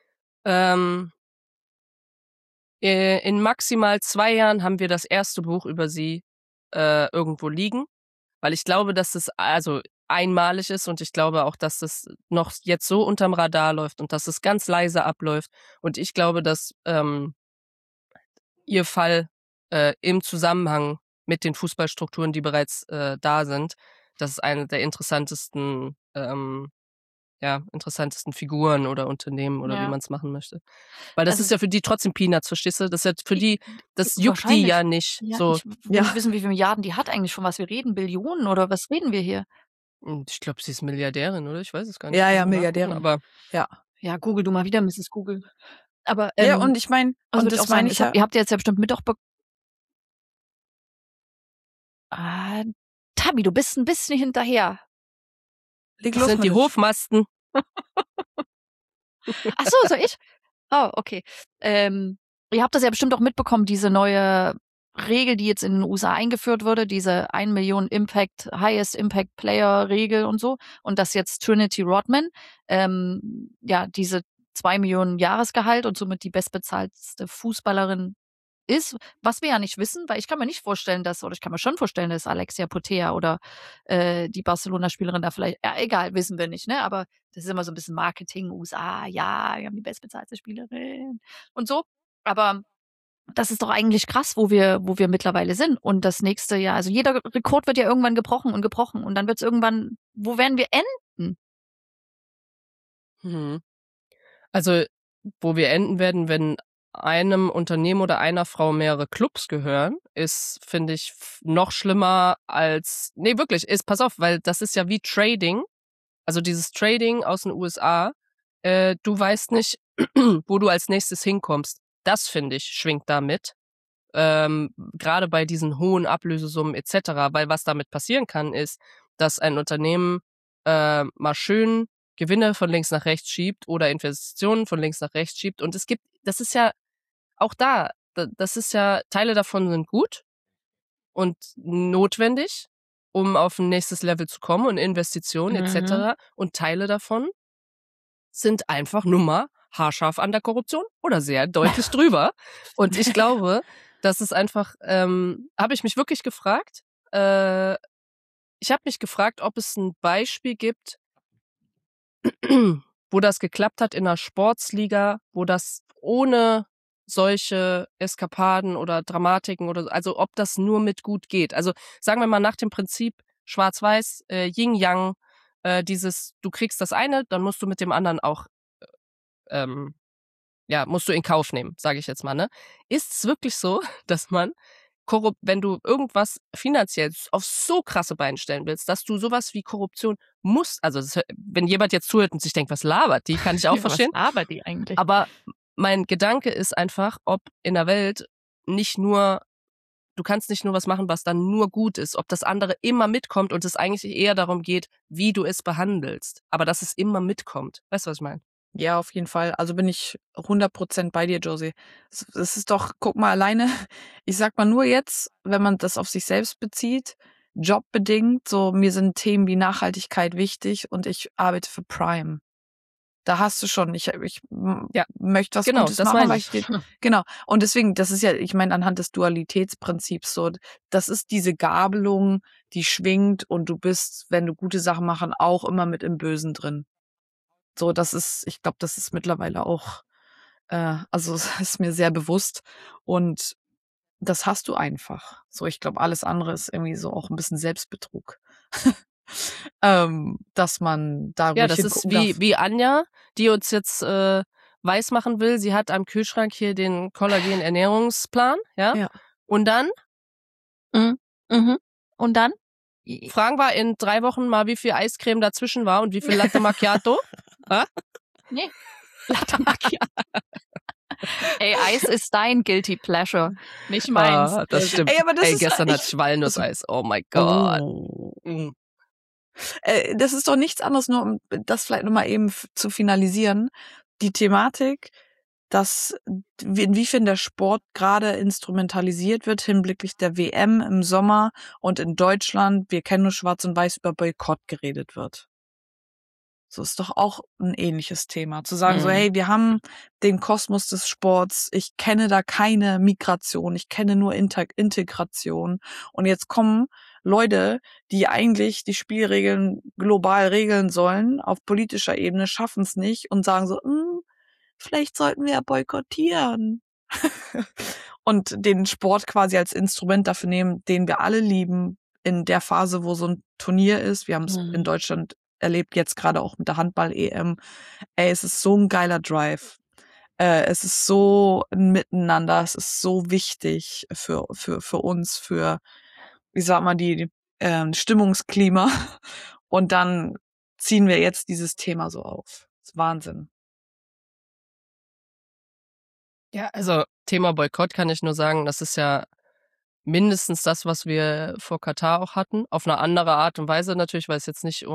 in maximal 2 Jahren haben wir das erste Buch über sie irgendwo liegen, weil ich glaube, dass es also einmalig ist und ich glaube auch, dass das noch jetzt so unterm Radar läuft und dass es ganz leise abläuft und ich glaube, dass ihr Fall im Zusammenhang mit den Fußballstrukturen, die bereits da sind, das ist eine der interessantesten Figuren oder Unternehmen oder wie man es machen möchte. Weil das ist ja für die trotzdem Peanuts, verstehst du? Das ist ja für die, das juckt die ja nicht. Ja, so. Ich will nicht wissen, wie viele Milliarden die hat eigentlich, von was wir reden. Billionen oder was reden wir hier? Ich glaube, sie ist Milliardärin, oder? Ich weiß es gar nicht. Ja, Milliardärin. Aber ja, Google du mal wieder, Mrs. Google. Aber ja, und ich meine, also und das meine ich ja. Ihr habt jetzt ja bestimmt Tabi, du bist ein bisschen hinterher. Das sind die Hofmasten. Ach so, soll ich? Oh, okay. Ihr habt das ja bestimmt auch mitbekommen, diese neue Regel, die jetzt in den USA eingeführt wurde, diese 1 Million Highest Impact Player Regel und so. Und dass jetzt Trinity Rodman, diese 2 Millionen Jahresgehalt und somit die bestbezahlteste Fußballerin ist, was wir ja nicht wissen, weil ich kann mir schon vorstellen, dass Alexia Putellas oder die Barcelona-Spielerin da vielleicht, egal, wissen wir nicht, ne? Aber das ist immer so ein bisschen Marketing, USA, ja, wir haben die bestbezahlte Spielerin und so. Aber das ist doch eigentlich krass, wo wir mittlerweile sind. Und das nächste Jahr, also jeder Rekord wird ja irgendwann gebrochen und dann wird es irgendwann, wo werden wir enden? Also, wo wir enden werden, wenn einem Unternehmen oder einer Frau mehrere Clubs gehören, ist, finde ich, noch schlimmer als, pass auf, weil das ist ja wie Trading, also dieses Trading aus den USA, du weißt nicht, wo du als nächstes hinkommst. Das, finde ich, schwingt da mit, gerade bei diesen hohen Ablösesummen etc., weil was damit passieren kann, ist, dass ein Unternehmen mal schön Gewinne von links nach rechts schiebt oder Investitionen von links nach rechts schiebt. Und das ist ja auch das ist ja, Teile davon sind gut und notwendig, um auf ein nächstes Level zu kommen und Investitionen etc. Und Teile davon sind einfach nur mal haarscharf an der Korruption oder sehr deutlich drüber. Und ich glaube, das ist einfach, habe ich mich wirklich gefragt, ich habe mich gefragt, ob es ein Beispiel gibt, wo das geklappt hat in einer Sportsliga, wo das ohne solche Eskapaden oder Dramatiken oder also ob das nur mit gut geht. Also sagen wir mal nach dem Prinzip Schwarz-Weiß, Yin-Yang, du kriegst das eine, dann musst du mit dem anderen auch musst du in Kauf nehmen, sage ich jetzt mal, ne? Ist es wirklich so, dass man wenn du irgendwas finanziell auf so krasse Beine stellen willst, dass du sowas wie Korruption musst, also wenn jemand jetzt zuhört und sich denkt, was labert die, kann ich auch verstehen. Was labert die eigentlich? Aber mein Gedanke ist einfach, ob in der Welt du kannst nicht nur was machen, was dann nur gut ist, ob das andere immer mitkommt und es eigentlich eher darum geht, wie du es behandelst, aber dass es immer mitkommt. Weißt du, was ich meine? Ja, auf jeden Fall. Also bin ich 100% bei dir, Josie. Es ist doch, guck mal, alleine, ich sag mal nur jetzt, wenn man das auf sich selbst bezieht, jobbedingt, so mir sind Themen wie Nachhaltigkeit wichtig und ich arbeite für Prime. Da hast du schon, ich möchte was Gutes machen. Weil genau. Und deswegen, das ist ja, ich meine, anhand des Dualitätsprinzips so, das ist diese Gabelung, die schwingt und du bist, wenn du gute Sachen machen, auch immer mit im Bösen drin. So, ich glaube, das ist mittlerweile auch, also es ist mir sehr bewusst und das hast du einfach. So, ich glaube, alles andere ist irgendwie so auch ein bisschen Selbstbetrug. Dass man da ja, das ist wie Anja, die uns jetzt weiß machen will, sie hat am Kühlschrank hier den Kollagen-Ernährungsplan, ja? Und dann? Und dann? Fragen wir in 3 Wochen mal, wie viel Eiscreme dazwischen war und wie viel Latte Macchiato? Nee, Latte Macchiato. Ey, Eis ist dein Guilty Pleasure, nicht meins. Ah, das stimmt. Ey, aber gestern hatte ich Walnusseis. Oh my God. Das ist doch nichts anderes, nur um das vielleicht nochmal eben zu finalisieren. Die Thematik, dass inwiefern der Sport gerade instrumentalisiert wird hinblicklich der WM im Sommer und in Deutschland, wir kennen nur Schwarz und Weiß, über Boykott geredet wird. So ist doch auch ein ähnliches Thema. Zu sagen so, hey, wir haben den Kosmos des Sports, ich kenne da keine Migration, ich kenne nur Integration. Und jetzt kommen Leute, die eigentlich die Spielregeln global regeln sollen, auf politischer Ebene, schaffen es nicht und sagen so, vielleicht sollten wir ja boykottieren. Und den Sport quasi als Instrument dafür nehmen, den wir alle lieben, in der Phase, wo so ein Turnier ist. Wir haben es in Deutschland erlebt, jetzt gerade auch mit der Handball-EM. Ey, es ist so ein geiler Drive. Es ist so ein Miteinander, es ist so wichtig für uns, für, ich sag mal, die Stimmungsklima. Und dann ziehen wir jetzt dieses Thema so auf. Das ist Wahnsinn. Ja, also Thema Boykott kann ich nur sagen, das ist ja mindestens das, was wir vor Katar auch hatten. Auf eine andere Art und Weise natürlich, weil es jetzt nicht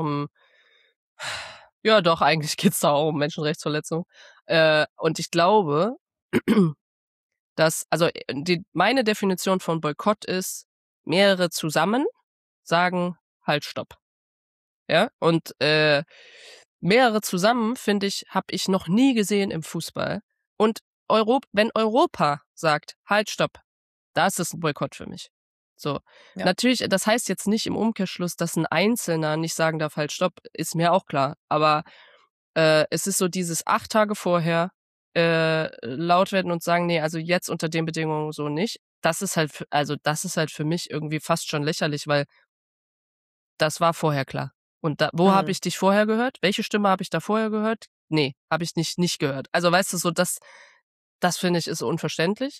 ja doch, eigentlich geht's da auch um Menschenrechtsverletzungen. Und ich glaube, dass, also meine Definition von Boykott ist, mehrere zusammen sagen, halt, stopp. Ja, und mehrere zusammen, finde ich, habe ich noch nie gesehen im Fußball. Und wenn Europa sagt, halt, stopp, da ist es ein Boykott für mich. So, ja. Natürlich, das heißt jetzt nicht im Umkehrschluss, dass ein Einzelner nicht sagen darf, halt, stopp, ist mir auch klar. Aber es ist so dieses 8 Tage vorher laut werden und sagen, nee, also jetzt unter den Bedingungen so nicht. Das ist halt für mich irgendwie fast schon lächerlich, weil das war vorher klar. Und wo habe ich dich vorher gehört? Welche Stimme habe ich da vorher gehört? Nee, habe ich nicht gehört. Also weißt du, so das finde ich ist unverständlich.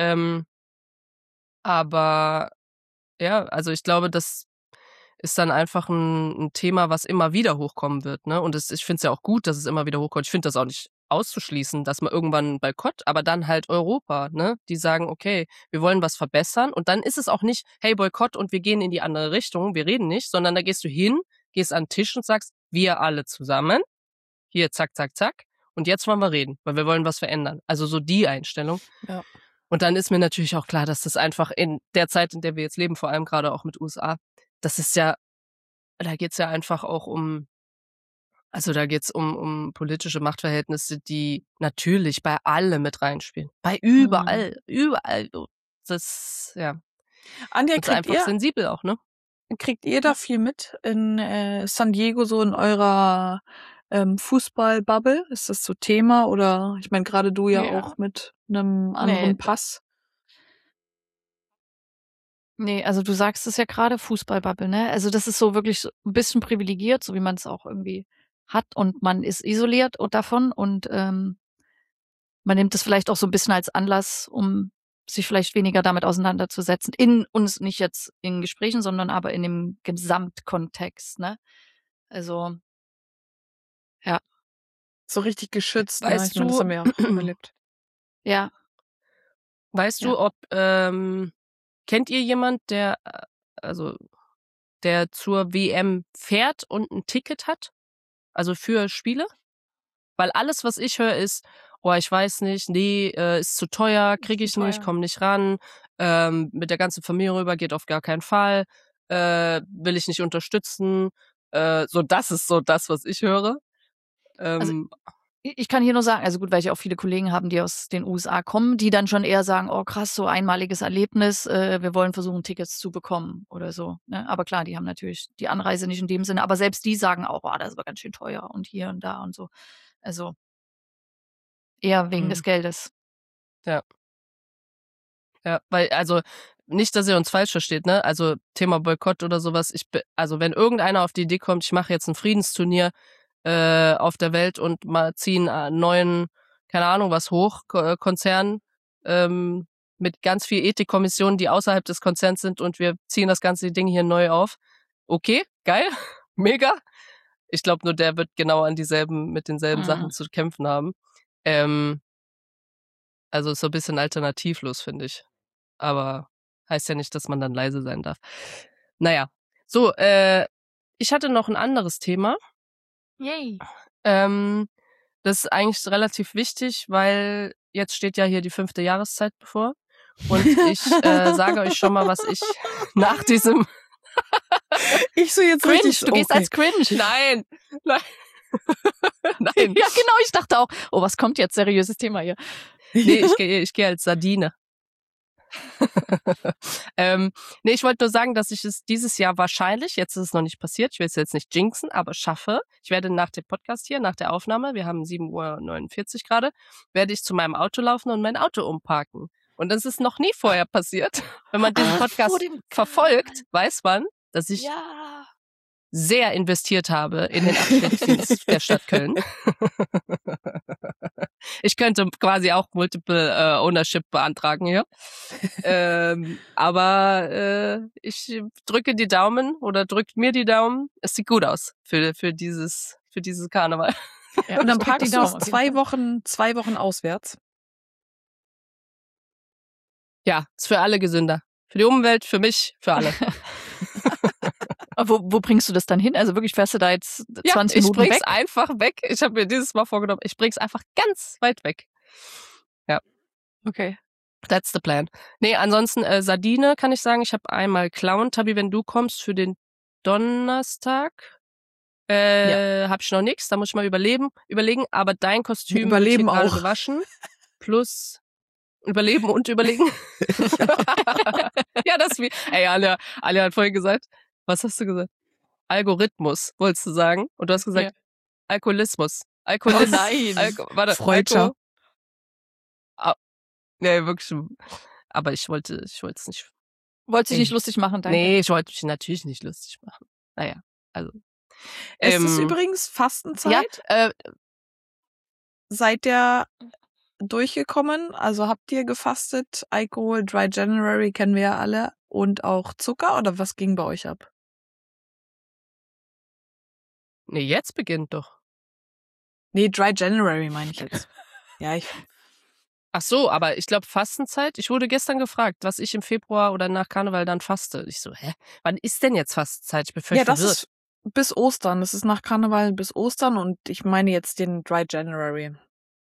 Aber ja, also ich glaube, das ist dann einfach ein Thema, was immer wieder hochkommen wird, ne? Und ich finde es ja auch gut, dass es immer wieder hochkommt. Ich finde das auch nicht auszuschließen, dass man irgendwann Boykott, aber dann halt Europa, ne? Die sagen, okay, wir wollen was verbessern und dann ist es auch nicht, hey, Boykott und wir gehen in die andere Richtung, wir reden nicht, sondern da gehst du hin, gehst an den Tisch und sagst, wir alle zusammen, hier, zack, zack, zack, und jetzt wollen wir reden, weil wir wollen was verändern. Also so die Einstellung. Ja. Und dann ist mir natürlich auch klar, dass das einfach in der Zeit, in der wir jetzt leben, vor allem gerade auch mit USA, das ist ja, da geht's ja einfach auch um politische Machtverhältnisse, die natürlich bei allem mit reinspielen. Bei überall. Das, ja. Anja, ist einfach sensibel auch, ne? Kriegt ihr da viel mit in San Diego, so in eurer Fußball-Bubble? Ist das so Thema? Oder, ich meine, gerade du ja auch mit einem anderen Pass. Nee, also du sagst es ja gerade, Fußballbubble, ne? Also das ist so wirklich so ein bisschen privilegiert, so wie man es auch irgendwie hat und man ist isoliert davon und man nimmt es vielleicht auch so ein bisschen als Anlass, um sich vielleicht weniger damit auseinanderzusetzen. Uns nicht jetzt in Gesprächen, sondern aber in dem Gesamtkontext, ne? Also, ja. So richtig geschützt, weißt ne? Das haben wir ja erlebt. Ja. Weißt du, ob kennt ihr jemand, der zur WM fährt und ein Ticket hat? Also für Spiele? Weil alles, was ich höre, ist, oh, ich weiß nicht, nee, ist zu teuer, kriege ich nicht, komme nicht ran, mit der ganzen Familie rüber, geht auf gar keinen Fall, will ich nicht unterstützen. So, das ist so das, was ich höre. Also, ich kann hier nur sagen, also gut, weil ich auch viele Kollegen haben, die aus den USA kommen, die dann schon eher sagen, oh krass, so einmaliges Erlebnis, wir wollen versuchen, Tickets zu bekommen oder so. Ne? Aber klar, die haben natürlich die Anreise nicht in dem Sinne, aber selbst die sagen auch, oh, das ist aber ganz schön teuer und hier und da und so. Also eher wegen des Geldes. Ja. Ja, weil, also nicht, dass ihr uns falsch versteht, ne? Also Thema Boykott oder sowas. Also wenn irgendeiner auf die Idee kommt, ich mache jetzt ein Friedensturnier auf der Welt und mal ziehen einen neuen, keine Ahnung was hoch, Konzern mit ganz viel Ethikkommissionen, die außerhalb des Konzerns sind und wir ziehen das ganze Ding hier neu auf. Okay, geil, mega. Ich glaube nur, der wird genau mit denselben Sachen zu kämpfen haben. Also ist so ein bisschen alternativlos, finde ich. Aber heißt ja nicht, dass man dann leise sein darf. Naja, so, ich hatte noch ein anderes Thema. Yay. Das ist eigentlich relativ wichtig, weil jetzt steht ja hier die 5. Jahreszeit bevor. Und ich sage euch schon mal, was ich nach diesem Ich so jetzt Cringe, richtig. du gehst als Cringe. Nein. Nein. Ja, genau, ich dachte auch, oh, was kommt jetzt? Seriöses Thema hier. Nee, ich gehe als Sardine. Nee, ich wollte nur sagen, dass ich es dieses Jahr wahrscheinlich, jetzt ist es noch nicht passiert, ich will es jetzt nicht jinxen, aber schaffe. Ich werde nach dem Podcast hier, nach der Aufnahme, wir haben 7:49 Uhr gerade, werde ich zu meinem Auto laufen und mein Auto umparken. Und das ist noch nie vorher passiert. Wenn man diesen Podcast verfolgt, weiß man, dass ich sehr investiert habe in den Abschnittsdienst der Stadt Köln. Ich könnte quasi auch Multiple Ownership beantragen hier. Aber ich drücke die Daumen oder drückt mir die Daumen. Es sieht gut aus für dieses Karneval. Ja, und dann parkst du das 2 Wochen auswärts. Ja, ist für alle gesünder. Für die Umwelt, für mich, für alle. Wo bringst du das dann hin? Also wirklich fährst du da jetzt 20 Minuten weg? Ich bring's einfach weg. Ich habe mir dieses Mal vorgenommen, ich bring's einfach ganz weit weg. Ja. Okay. That's the plan. Nee, ansonsten Sardine kann ich sagen, ich habe einmal Clown. Tabi, wenn du kommst für den Donnerstag, hab ich noch nichts, da muss ich mal überlegen. Aber dein Kostüm wird hier gerade gewaschen. Plus überleben und überlegen. Ja, das wie. Ey, Alia hat vorhin gesagt, was hast du gesagt? Algorithmus, wolltest du sagen? Und du hast gesagt, Alkoholismus. Oh nein. Warte, Freudscher. Nee, wirklich. Aber ich wollte es nicht. Wolltest dich nicht lustig machen, danke. Nee, ich wollte mich natürlich nicht lustig machen. Naja, also. Ist es übrigens Fastenzeit? Ja, Seid ihr durchgekommen? Also habt ihr gefastet? Alkohol, Dry January kennen wir ja alle. Und auch Zucker? Oder was ging bei euch ab? Nee, jetzt beginnt doch. Nee, Dry January meine ich jetzt. Ja, Ach so, aber ich glaube Fastenzeit. Ich wurde gestern gefragt, was ich im Februar oder nach Karneval dann faste. Ich so, wann ist denn jetzt Fastenzeit? Ich bin völlig verwirrt. Das ist bis Ostern. Das ist nach Karneval bis Ostern und ich meine jetzt den Dry January.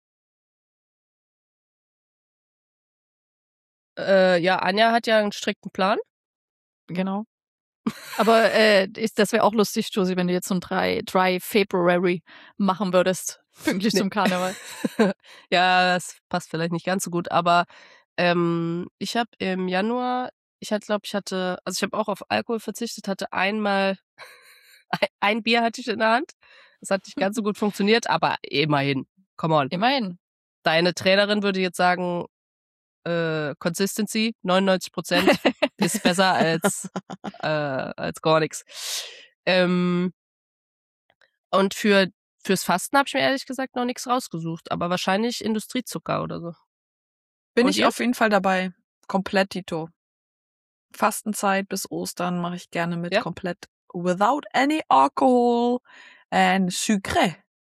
Ja, Anja hat ja einen strikten Plan. Genau. Aber das wäre auch lustig, Josie, wenn du jetzt so ein Dry February machen würdest, pünktlich zum Karneval. Ja, das passt vielleicht nicht ganz so gut, aber ich habe im Januar, ich habe auch auf Alkohol verzichtet, hatte einmal ein Bier hatte ich in der Hand. Das hat nicht ganz so gut funktioniert, aber immerhin. Come on. Immerhin. Deine Trainerin würde jetzt sagen, Consistency, 99% ist besser als gar nichts. Und fürs Fasten habe ich mir ehrlich gesagt noch nichts rausgesucht, aber wahrscheinlich Industriezucker oder so. Bin ich auf jeden Fall dabei. Komplett Tito. Fastenzeit bis Ostern mache ich gerne mit. Ja. Komplett without any alcohol and sucre.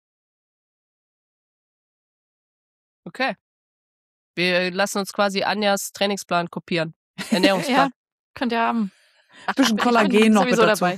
Okay. Wir lassen uns quasi Anjas Trainingsplan kopieren. Ernährungsplan. Ja, könnt ihr haben. Ein bisschen Kollagen noch sowieso dabei.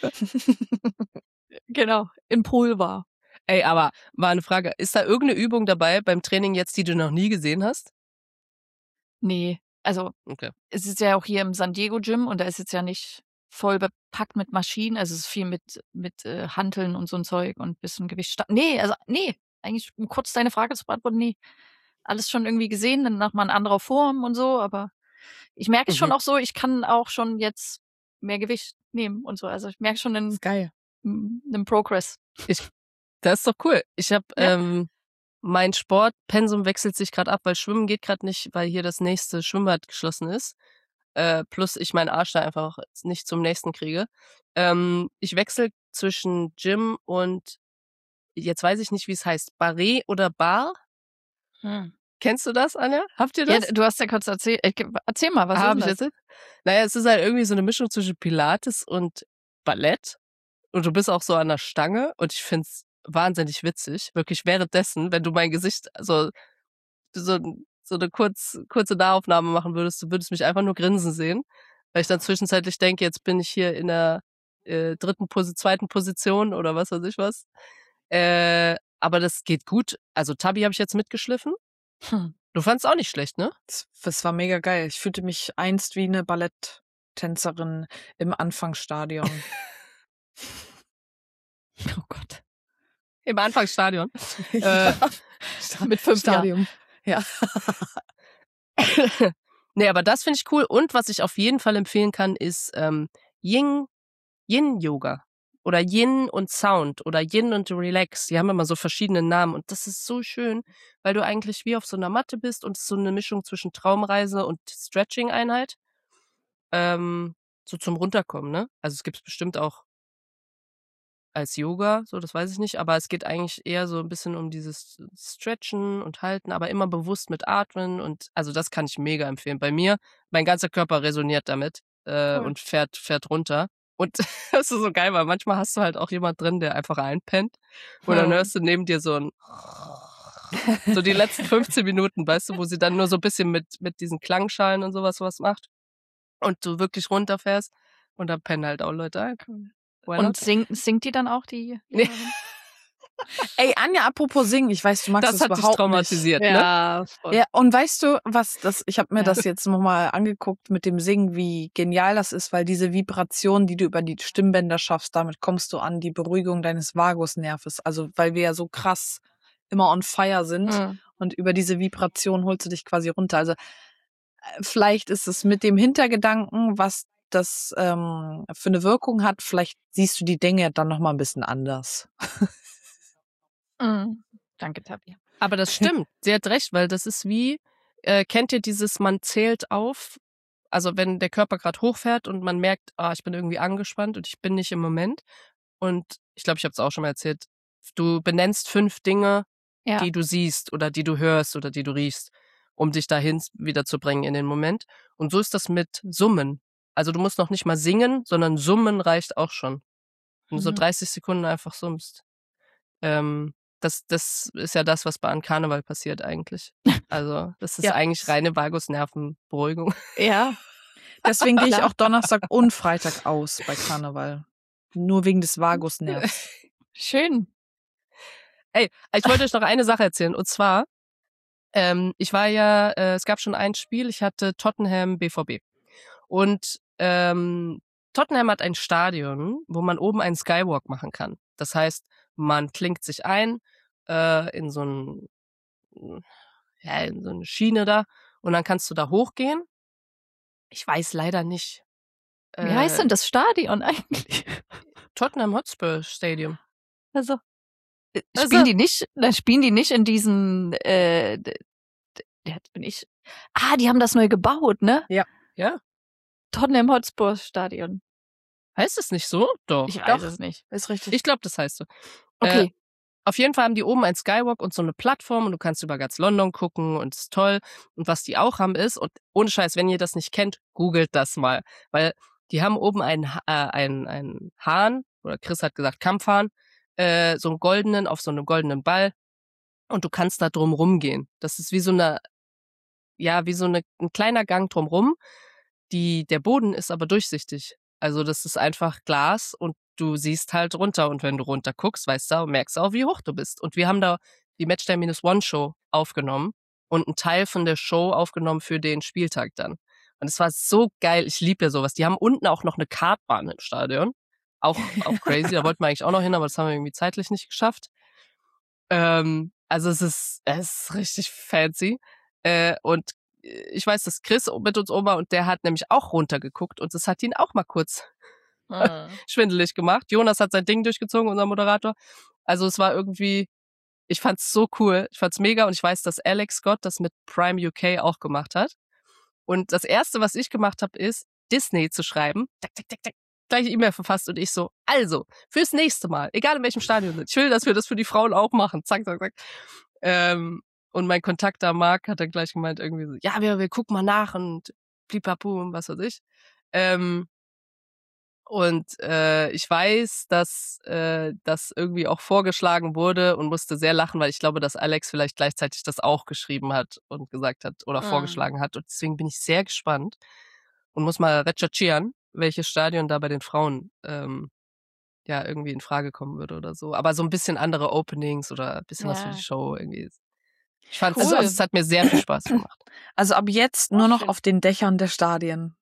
Genau, in Pulver. Ey, aber mal eine Frage. Ist da irgendeine Übung dabei beim Training jetzt, die du noch nie gesehen hast? Nee, also Es ist ja auch hier im San Diego Gym und da ist jetzt ja nicht voll bepackt mit Maschinen. Also es ist viel mit Hanteln und so ein Zeug und ein bisschen Gewicht. Nee, eigentlich um kurz deine Frage zu beantworten, nee. Alles schon irgendwie gesehen, dann nach mal in anderer Form und so, aber ich merke es schon auch so, ich kann auch schon jetzt mehr Gewicht nehmen und so. Also ich merke schon einen Progress. Das ist doch cool. Ich habe mein Sportpensum wechselt sich gerade ab, weil Schwimmen geht gerade nicht, weil hier das nächste Schwimmbad geschlossen ist. Plus ich meinen Arsch da einfach nicht zum nächsten kriege. Ich wechsle zwischen Gym und jetzt weiß ich nicht, wie es heißt, Barre oder Bar. Kennst du das, Anja? Habt ihr das? Ja, du hast ja kurz erzählt. Erzähl mal, was ist das? Naja, es ist halt irgendwie so eine Mischung zwischen Pilates und Ballett. Und du bist auch so an der Stange. Und ich find's wahnsinnig witzig. Wirklich währenddessen, wenn du mein Gesicht so eine kurze Nahaufnahme machen würdest, du würdest mich einfach nur grinsen sehen. Weil ich dann zwischenzeitlich denke, jetzt bin ich hier in der zweiten Position oder was weiß ich was. Aber das geht gut. Also Tabi habe ich jetzt mitgeschliffen. Du fandst auch nicht schlecht, ne? Das war mega geil. Ich fühlte mich einst wie eine Balletttänzerin im Anfangsstadion. Oh Gott. Im Anfangsstadion. Mit 5 Jahren. Ja. Nee, aber das finde ich cool. Und was ich auf jeden Fall empfehlen kann, ist Yin-Yoga. Oder Yin und Sound oder Yin und Relax. Die haben immer so verschiedene Namen. Und das ist so schön, weil du eigentlich wie auf so einer Matte bist und es ist so eine Mischung zwischen Traumreise und Stretching-Einheit. So zum Runterkommen, ne? Also es gibt es bestimmt auch als Yoga, so, das weiß ich nicht, aber es geht eigentlich eher so ein bisschen um dieses Stretchen und Halten, aber immer bewusst mit Atmen und also das kann ich mega empfehlen. Bei mir, mein ganzer Körper resoniert damit und fährt runter. Und das ist so geil, weil manchmal hast du halt auch jemand drin, der einfach einpennt und dann hörst du neben dir so ein so die letzten 15 Minuten, weißt du, wo sie dann nur so ein bisschen mit diesen Klangschalen und sowas was macht und du wirklich runterfährst und da pennen halt auch Leute ein. Und singt die dann auch die? Nee. Ey, Anja, apropos singen, ich weiß, du magst das hat dich überhaupt traumatisiert, nicht. ne? Ja, voll. Ja, und weißt du, ich habe mir das jetzt nochmal angeguckt mit dem Singen, wie genial das ist, weil diese Vibration, die du über die Stimmbänder schaffst, damit kommst du an die Beruhigung deines Vagusnerves. Also, weil wir ja so krass immer on fire sind und über diese Vibration holst du dich quasi runter. Also, vielleicht ist es mit dem Hintergedanken, was das für eine Wirkung hat, vielleicht siehst du die Dinge dann nochmal ein bisschen anders. Danke, Tabi. Aber das stimmt. Sie hat recht, weil das ist wie, kennt ihr dieses, man zählt auf, also wenn der Körper gerade hochfährt und man merkt, ich bin irgendwie angespannt und ich bin nicht im Moment. Und ich glaube, ich habe es auch schon mal erzählt, du benennst 5 Dinge, die du siehst oder die du hörst oder die du riechst, um dich dahin wieder zu bringen in den Moment. Und so ist das mit Summen. Also du musst noch nicht mal singen, sondern Summen reicht auch schon. Wenn du so 30 Sekunden einfach summst. Das ist ja das, was bei Karneval passiert eigentlich. Also das ist eigentlich reine Vagusnervenberuhigung. Ja, deswegen gehe ich auch Donnerstag und Freitag aus bei Karneval. Nur wegen des Vagusnervs. Schön. Ey, ich wollte euch noch eine Sache erzählen. Und zwar, ich war ja, es gab schon ein Spiel, ich hatte Tottenham BVB. Und Tottenham hat ein Stadion, wo man oben einen Skywalk machen kann. Das heißt, man klingt sich ein in so eine Schiene da und dann kannst du da hochgehen. Ich weiß leider nicht. Wie heißt denn das Stadion eigentlich? Tottenham Hotspur Stadium. Also spielen die nicht in diesen jetzt bin ich. Die haben das neu gebaut, ne? Ja. Tottenham Hotspur Stadion. Heißt es nicht so? Doch. Ich weiß es nicht. Ist richtig. Ich glaube, das heißt so. Okay. Auf jeden Fall haben die oben ein Skywalk und so eine Plattform und du kannst über ganz London gucken und es ist toll. Und was die auch haben ist, und ohne Scheiß, wenn ihr das nicht kennt, googelt das mal. Weil die haben oben einen Hahn, oder Chris hat gesagt Kampfhahn, so einen goldenen, auf so einem goldenen Ball. Und du kannst da drum rumgehen. Das ist wie so ein kleiner Gang drumrum. Der Boden ist aber durchsichtig. Also das ist einfach Glas und du siehst halt runter. Und wenn du runter guckst, merkst du auch, wie hoch du bist. Und wir haben da die Matchday -1 Show aufgenommen und einen Teil von der Show aufgenommen für den Spieltag dann. Und es war so geil. Ich liebe ja sowas. Die haben unten auch noch eine Kartbahn im Stadion. Auch crazy. Da wollten wir eigentlich auch noch hin, aber das haben wir irgendwie zeitlich nicht geschafft. Also es ist richtig fancy. Und ich weiß, dass Chris mit uns oben war und der hat nämlich auch runtergeguckt und das hat ihn auch mal kurz schwindelig gemacht. Jonas hat sein Ding durchgezogen, unser Moderator. Also es war irgendwie, ich fand's so cool, ich fand's mega und ich weiß, dass Alex Scott das mit Prime UK auch gemacht hat. Und das Erste, was ich gemacht habe, ist, Disney zu schreiben. Gleiche E-Mail verfasst und ich so, also, fürs nächste Mal, egal in welchem Stadion sind, ich will, dass wir das für die Frauen auch machen. Zack, zack, zack. Und mein Kontakt da, Marc, hat dann gleich gemeint, irgendwie so, ja, wir gucken mal nach und blipapu und was weiß ich. Ich weiß, dass das irgendwie auch vorgeschlagen wurde und musste sehr lachen, weil ich glaube, dass Alex vielleicht gleichzeitig das auch geschrieben hat und gesagt hat oder vorgeschlagen hat. Und deswegen bin ich sehr gespannt und muss mal recherchieren, welches Stadion da bei den Frauen irgendwie in Frage kommen würde oder so. Aber so ein bisschen andere Openings oder ein bisschen was für die Show irgendwie. Ich fand Cool. es hat mir sehr viel Spaß gemacht. Also ab jetzt nur noch auf den Dächern der Stadien.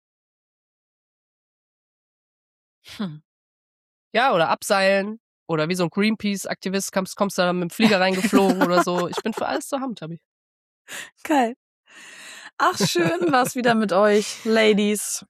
Ja, oder abseilen. Oder wie so ein Greenpeace-Aktivist kommst du da mit dem Flieger reingeflogen oder so. Ich bin für alles zu haben, Tabi. Geil. Ach, schön war's wieder mit euch, Ladies.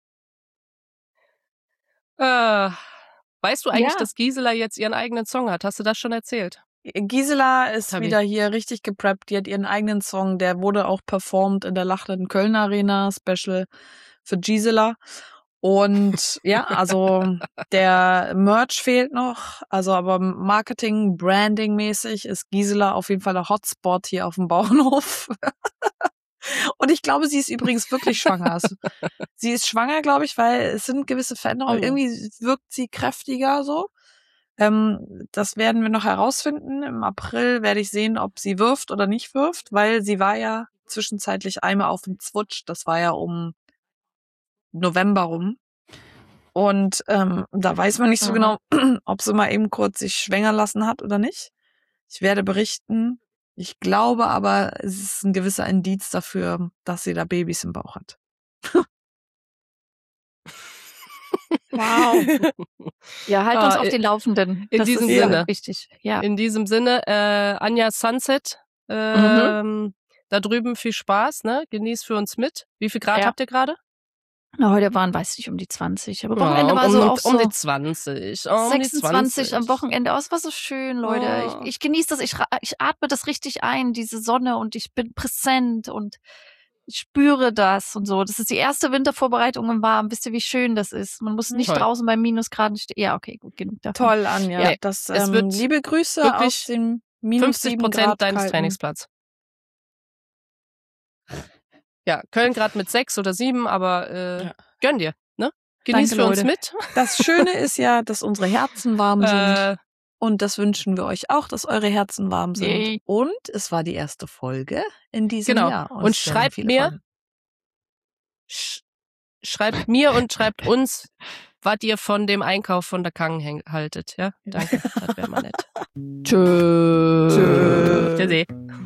Weißt du eigentlich, Ja. dass Gisela jetzt ihren eigenen Song hat? Hast du das schon erzählt? Gisela ist Tabi. wieder hier richtig gepreppt. Die hat ihren eigenen Song. Der wurde auch performt in der lachenden Köln Arena. Special für Gisela. Und ja, also der Merch fehlt noch. Also aber Marketing, Branding mäßig ist Gisela auf jeden Fall der Hotspot hier auf dem Bauernhof. Und ich glaube, sie ist übrigens wirklich schwanger. Also, sie ist schwanger, glaube ich, weil es sind gewisse Veränderungen. Oh. Irgendwie wirkt sie kräftiger so. Das werden wir noch herausfinden. Im April werde ich sehen, ob sie wirft oder nicht wirft, weil sie war ja zwischenzeitlich einmal auf dem Zwutsch. Das war ja um November rum. Und da weiß man nicht so genau, ob sie mal eben kurz sich schwängern lassen hat oder nicht. Ich werde berichten. Ich glaube aber, es ist ein gewisser Indiz dafür, dass sie da Babys im Bauch hat. Wow. Ja, halt uns auf den Laufenden. in Das diesem ist Sinne. wichtig. Ja. In diesem Sinne, Anja Sunset, da drüben viel Spaß, ne? Genießt für uns mit. Wie viel Grad Ja. habt ihr gerade? Na, heute waren, weiß nicht, um die 20. Aber Wochenende war so auch so um die 20. Um 26 die 20. am Wochenende. Oh, es war so schön, Leute. Oh. Ich genieße das. Ich atme das richtig ein, diese Sonne, und ich bin präsent und ich spüre das und so. Das ist die erste Wintervorbereitung im Warmen. Wisst ihr, wie schön das ist? Man muss nicht Toll. draußen bei Minusgraden stehen. Ja, okay, gut, genug davon. Toll, Anja. Ja, Das, es wird liebe Grüße wirklich aus dem minus 7 50% Grad deines kalten. Trainingsplatz. Ja, Köln gerade mit 6 oder 7, aber gönn dir, ne? Genieß Danke, für uns Leute. mit. Das Schöne ist ja, dass unsere Herzen warm sind. Äh, Und das wünschen wir euch auch, dass eure Herzen warm sind. Yay. Und es war die erste Folge in diesem Genau. Jahr. Und es werden schreibt viele mir- Folgen. Schreibt mir und schreibt uns, was ihr von dem Einkauf von der Kangen haltet. Ja, danke. Das wäre mal nett. Tschö. Tschüssi.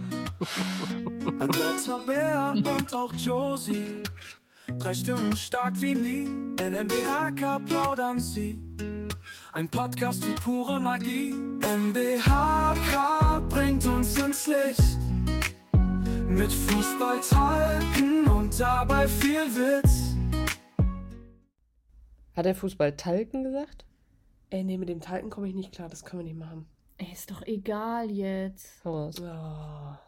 Andrea Bär und auch Josie. 3 Stimmen stark wie nie. NMBHK plaudern sie. Ein Podcast wie pure Magie. NMBHK bringt uns ins Licht. Mit Fußballtalken und dabei viel Witz. Hat er Fußballtalken gesagt? Nee, mit dem Talken komme ich nicht klar. Das können wir nicht machen. Ey, ist doch egal jetzt. Hau raus. Oh.